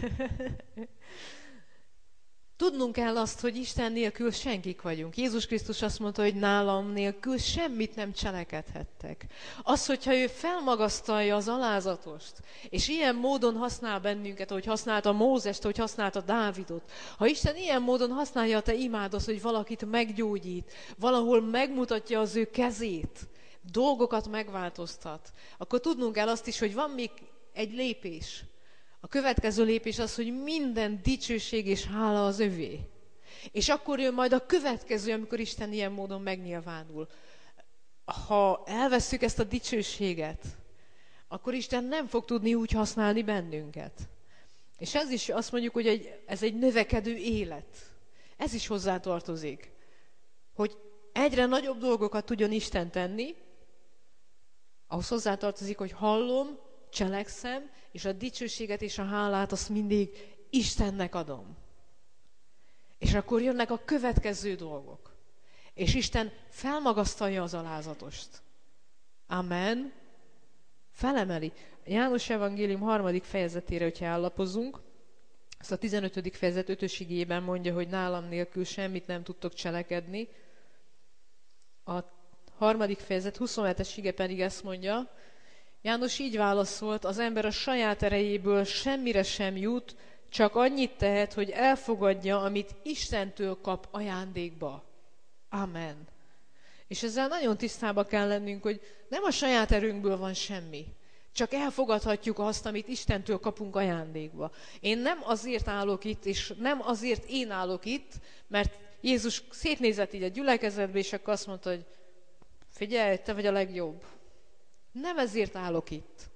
Tudnunk kell azt, hogy Isten nélkül senkik vagyunk. Jézus Krisztus azt mondta, hogy nálam nélkül semmit nem cselekedhettek. Az, hogyha ő felmagasztalja az alázatost, és ilyen módon használ bennünket, ahogy használta Mózest, ahogy használta Dávidot. Ha Isten ilyen módon használja a te imádat, hogy valakit meggyógyít, valahol megmutatja az ő kezét, dolgokat megváltoztat, akkor tudnunk kell azt is, hogy van még egy lépés. A következő lépés az, hogy minden dicsőség és hála az övé. És akkor jön majd a következő, amikor Isten ilyen módon megnyilvánul. Ha elvesszük ezt a dicsőséget, akkor Isten nem fog tudni úgy használni bennünket. És ez is azt mondjuk, hogy ez egy növekedő élet. Ez is hozzátartozik. Hogy egyre nagyobb dolgokat tudjon Isten tenni, ahhoz hozzátartozik, hogy hallom, cselekszem, és a dicsőséget és a hálát azt mindig Istennek adom. És akkor jönnek a következő dolgok. És Isten felmagasztalja az alázatost. Amen. Felemeli. János evangélium 3. fejezetére, hogyha állapozunk, azt a 15. fejezet 5. igében mondja, hogy nálam nélkül semmit nem tudtok cselekedni. A 3. fejezet 27. ige pedig ezt mondja, János így válaszolt, az ember a saját erejéből semmire sem jut, csak annyit tehet, hogy elfogadja, amit Istentől kap ajándékba. Amen. És ezzel nagyon tisztába kell lennünk, hogy nem a saját erőnkből van semmi. Csak elfogadhatjuk azt, amit Istentől kapunk ajándékba. Én nem azért állok itt, és nem azért én állok itt, mert Jézus szétnézett így a gyülekezetbe, és akkor azt mondta, hogy figyelj, te vagy a legjobb. Nem ezért állok itt.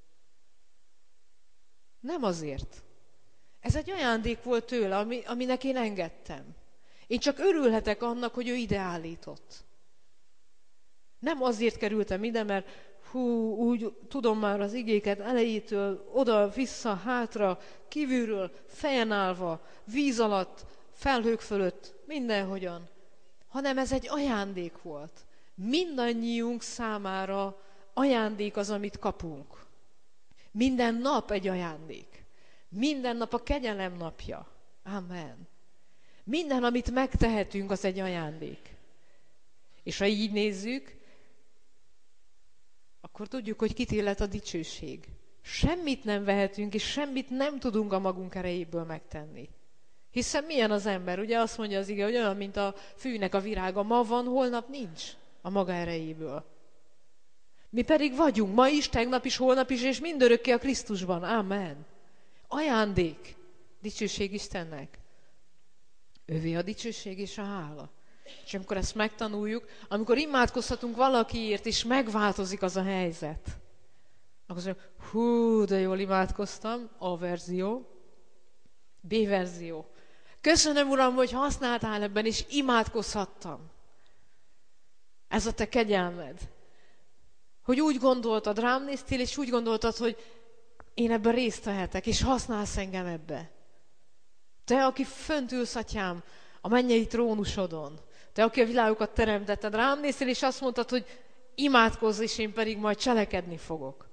Nem azért. Ez egy ajándék volt tőle, aminek én engedtem. Én csak örülhetek annak, hogy ő ide állított. Nem azért kerültem ide, mert úgy tudom már az igéket elejétől, oda, vissza, hátra, kívülről, fejen állva, víz alatt, felhők fölött, mindenhogyan. Hanem ez egy ajándék volt. Mindannyiunk számára ajándék az, amit kapunk. Minden nap egy ajándék. Minden nap a kegyelem napja. Amen. Minden, amit megtehetünk, az egy ajándék. És ha így nézzük, akkor tudjuk, hogy kit illet a dicsőség. Semmit nem vehetünk, és semmit nem tudunk a magunk erejéből megtenni. Hiszen milyen az ember? Ugye azt mondja az ige, hogy olyan, mint a fűnek a virága. Ma van, holnap nincs a maga erejéből. Mi pedig vagyunk, ma is, tegnap is, holnap is, és mindörökké a Krisztusban. Amen. Ajándék. Dicsőség Istennek. Övé a dicsőség és a hála. És amikor ezt megtanuljuk, amikor imádkozhatunk valakiért, és megváltozik az a helyzet, akkor azt mondjuk, hú, de jól imádkoztam, A verzió, B verzió. Köszönöm, Uram, hogy használtál ebben, és imádkozhattam. Ez a te kegyelmed. Hogy úgy gondoltad, rám néztél, és úgy gondoltad, hogy én ebben részt vehetek, és használsz engem ebbe. Te, aki fönt ülsz, Atyám, a mennyei trónusodon. Te, aki a világokat teremtetted, rám néztél, és azt mondtad, hogy imádkozz, és én pedig majd cselekedni fogok.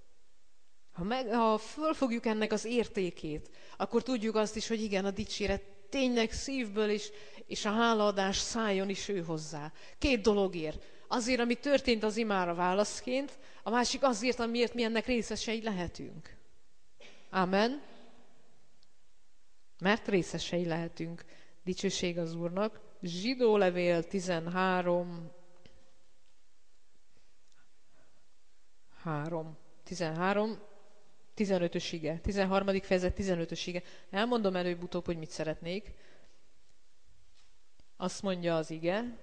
Ha fölfogjuk ennek az értékét, akkor tudjuk azt is, hogy igen, a dicséret tényleg szívből és a hálaadás szálljon is ő hozzá. 2 dologért. Azért, ami történt az imára válaszként, a másik azért, amiért mi ennek részesei lehetünk. Amen. Mert részesei lehetünk. Dicsőség az Úrnak. Zsidó levél 13, 15-ös ige. 13. fejezet 15-ös ige. Elmondom előbb-utóbb, hogy mit szeretnék. Azt mondja az ige,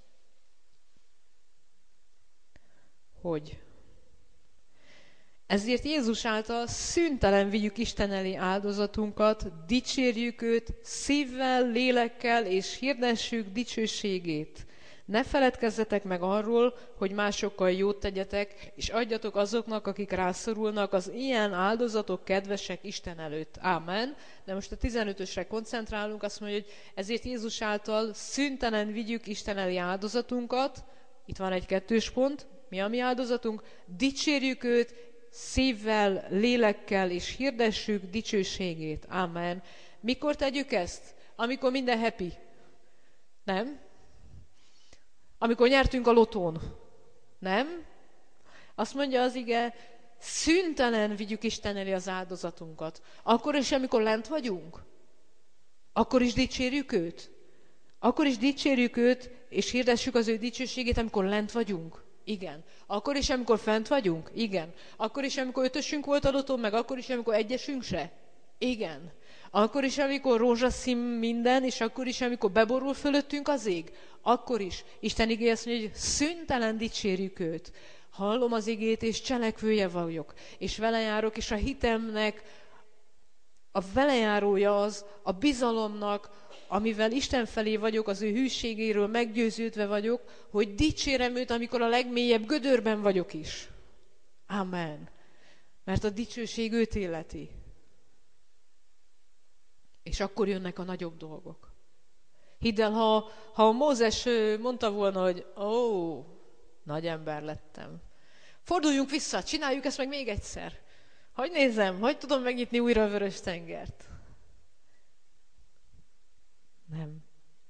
hogy ezért Jézus által szüntelen vigyük Isten elé áldozatunkat, dicsérjük őt szívvel, lélekkel, és hirdessük dicsőségét. Ne feledkezzetek meg arról, hogy másokkal jót tegyetek, és adjatok azoknak, akik rászorulnak, az ilyen áldozatok kedvesek Isten előtt. Ámen. De most a 15-ösre koncentrálunk, azt mondja, hogy ezért Jézus által szüntelen vigyük Isten elé áldozatunkat. Itt van egy 2. pont. Mi a mi áldozatunk? Dicsérjük őt szívvel, lélekkel, és hirdessük dicsőségét. Amen. Mikor tegyük ezt? Amikor minden happy. Nem? Amikor nyertünk a lotón. Nem? Azt mondja az ige, szüntelen vigyük Isten elé az áldozatunkat. Akkor is, amikor lent vagyunk? Akkor is dicsérjük őt? Akkor is dicsérjük őt, és hirdessük az ő dicsőségét, amikor lent vagyunk? Igen. Akkor is, amikor fent vagyunk? Igen. Akkor is, amikor 5-ösünk volt a lotón, meg akkor is, amikor 1-esünk se? Igen. Akkor is, amikor rózsaszín minden, és akkor is, amikor beborul fölöttünk az ég? Akkor is. Isten igéje azt mondja, hogy szüntelen dicsérjük őt. Hallom az igét, és cselekvője vagyok. És vele járok, és a hitemnek a velejárója az, a bizalomnak, amivel Isten felé vagyok, az ő hűségéről meggyőződve vagyok, hogy dicsérem őt, amikor a legmélyebb gödörben vagyok is. Amen. Mert a dicsőség őt illeti. És akkor jönnek a nagyobb dolgok. Hidd el, ha Mózes mondta volna, hogy nagy ember lettem. Forduljunk vissza, csináljuk ezt meg még egyszer. Hogy nézem, hogy tudom megnyitni újra a Vörös-tengert? Nem.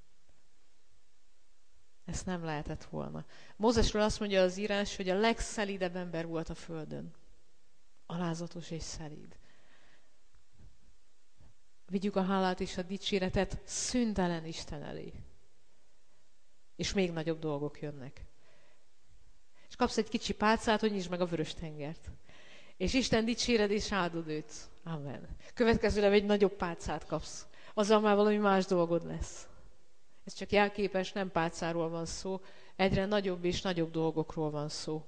Ezt nem lehetett volna. Mózesről azt mondja az írás, hogy a legszelídebb ember volt a földön. Alázatos és szelíd. Vigyük a hálát és a dicséretet szüntelen Isten elé. És még nagyobb dolgok jönnek. És kapsz egy kicsi pálcát, hogy nyisd meg a Vörös-tengert. És Isten dicséred és áldod őt. Amen. Következőleg egy nagyobb pálcát kapsz. Azzal már valami más dolgod lesz. Ez csak jelképes, nem pálcáról van szó. Egyre nagyobb és nagyobb dolgokról van szó.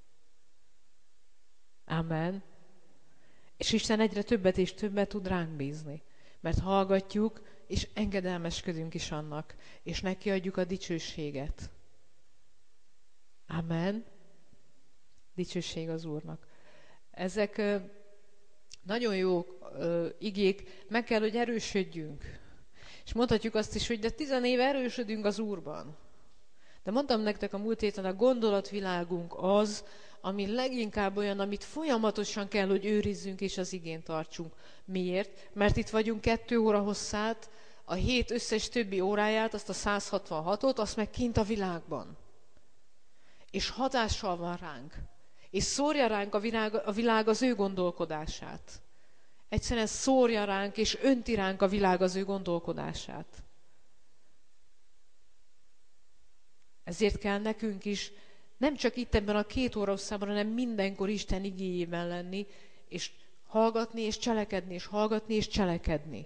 Amen. És Isten egyre többet és többet tud ránk bízni. Mert hallgatjuk, és engedelmeskedünk is annak. És neki adjuk a dicsőséget. Amen. Dicsőség az Úrnak. Ezek nagyon jó igék, meg kell, hogy erősödjünk. És mondhatjuk azt is, hogy de 10 éve erősödünk az Úrban. De mondtam nektek a múlt héten, a gondolatvilágunk az, ami leginkább olyan, amit folyamatosan kell, hogy őrizzünk és az igén tartsunk. Miért? Mert itt vagyunk 2 óra hosszát, a hét összes többi óráját, azt a 166-ot, azt meg kint a világban. És hatással van ránk. És szórja ránk a világ az ő gondolkodását. Egyszerűen szórja ránk, és önti ránk a világ az ő gondolkodását. Ezért kell nekünk is nem csak itt ebben a 2 óra hosszában, hanem mindenkor Isten igéjében lenni, és hallgatni, és cselekedni, és hallgatni, és cselekedni.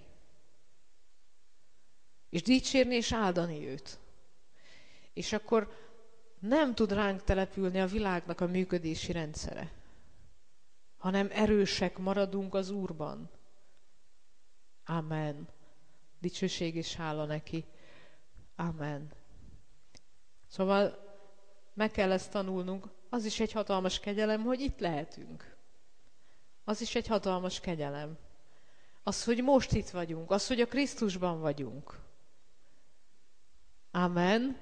És dicsérni, és áldani őt. És akkor nem tud ránk települni a világnak a működési rendszere, hanem erősek maradunk az Úrban. Amen. Dicsőség és hála neki. Amen. Szóval meg kell ezt tanulnunk. Az is egy hatalmas kegyelem, hogy itt lehetünk. Az is egy hatalmas kegyelem. Az, hogy most itt vagyunk. Az, hogy a Krisztusban vagyunk. Amen.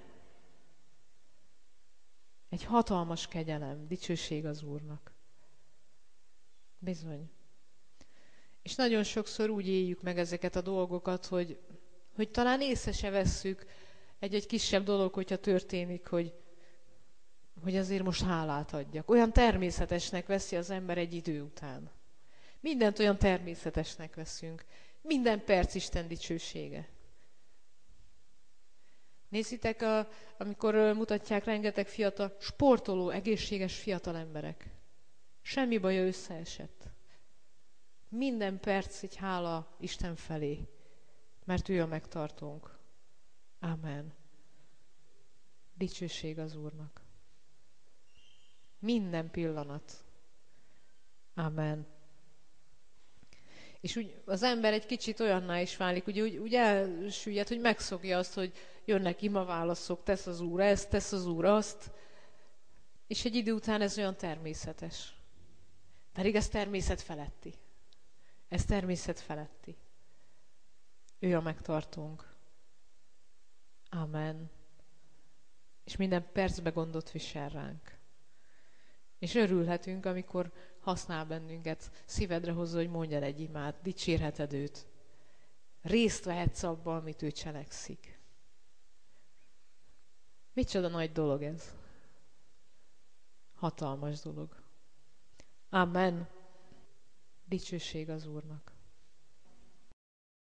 Egy hatalmas kegyelem. Dicsőség az Úrnak. Bizony. És nagyon sokszor úgy éljük meg ezeket a dolgokat, hogy talán észre se vesszük egy kisebb dolog, hogyha történik, hogy azért most hálát adjak. Olyan természetesnek veszi az ember egy idő után. Mindent olyan természetesnek veszünk. Minden perc Isten dicsősége. Nézzétek, amikor mutatják rengeteg fiatal, sportoló, egészséges fiatal emberek. Semmi baja összeesett. Minden perc egy hála Isten felé, mert ő a megtartónk. Amen. Dicsőség az Úrnak. Minden pillanat. Amen. És úgy az ember egy kicsit olyanná is válik, úgy elsüllyed, hogy megszokja azt, hogy jönnek imaválaszok, tesz az Úr ezt, tesz az Úr azt, és egy idő után ez olyan természetes. Pedig ez természet feletti. Ez természet feletti. Ő a megtartónk. Amen. És minden percben gondot visel ránk. És örülhetünk, amikor használ bennünket, szívedre hozza, hogy mondj el egy imát, dicsérheted őt. Részt vehetsz abban, amit ő cselekszik. Micsoda nagy dolog ez. Hatalmas dolog. Amen. Dicsőség az Úrnak.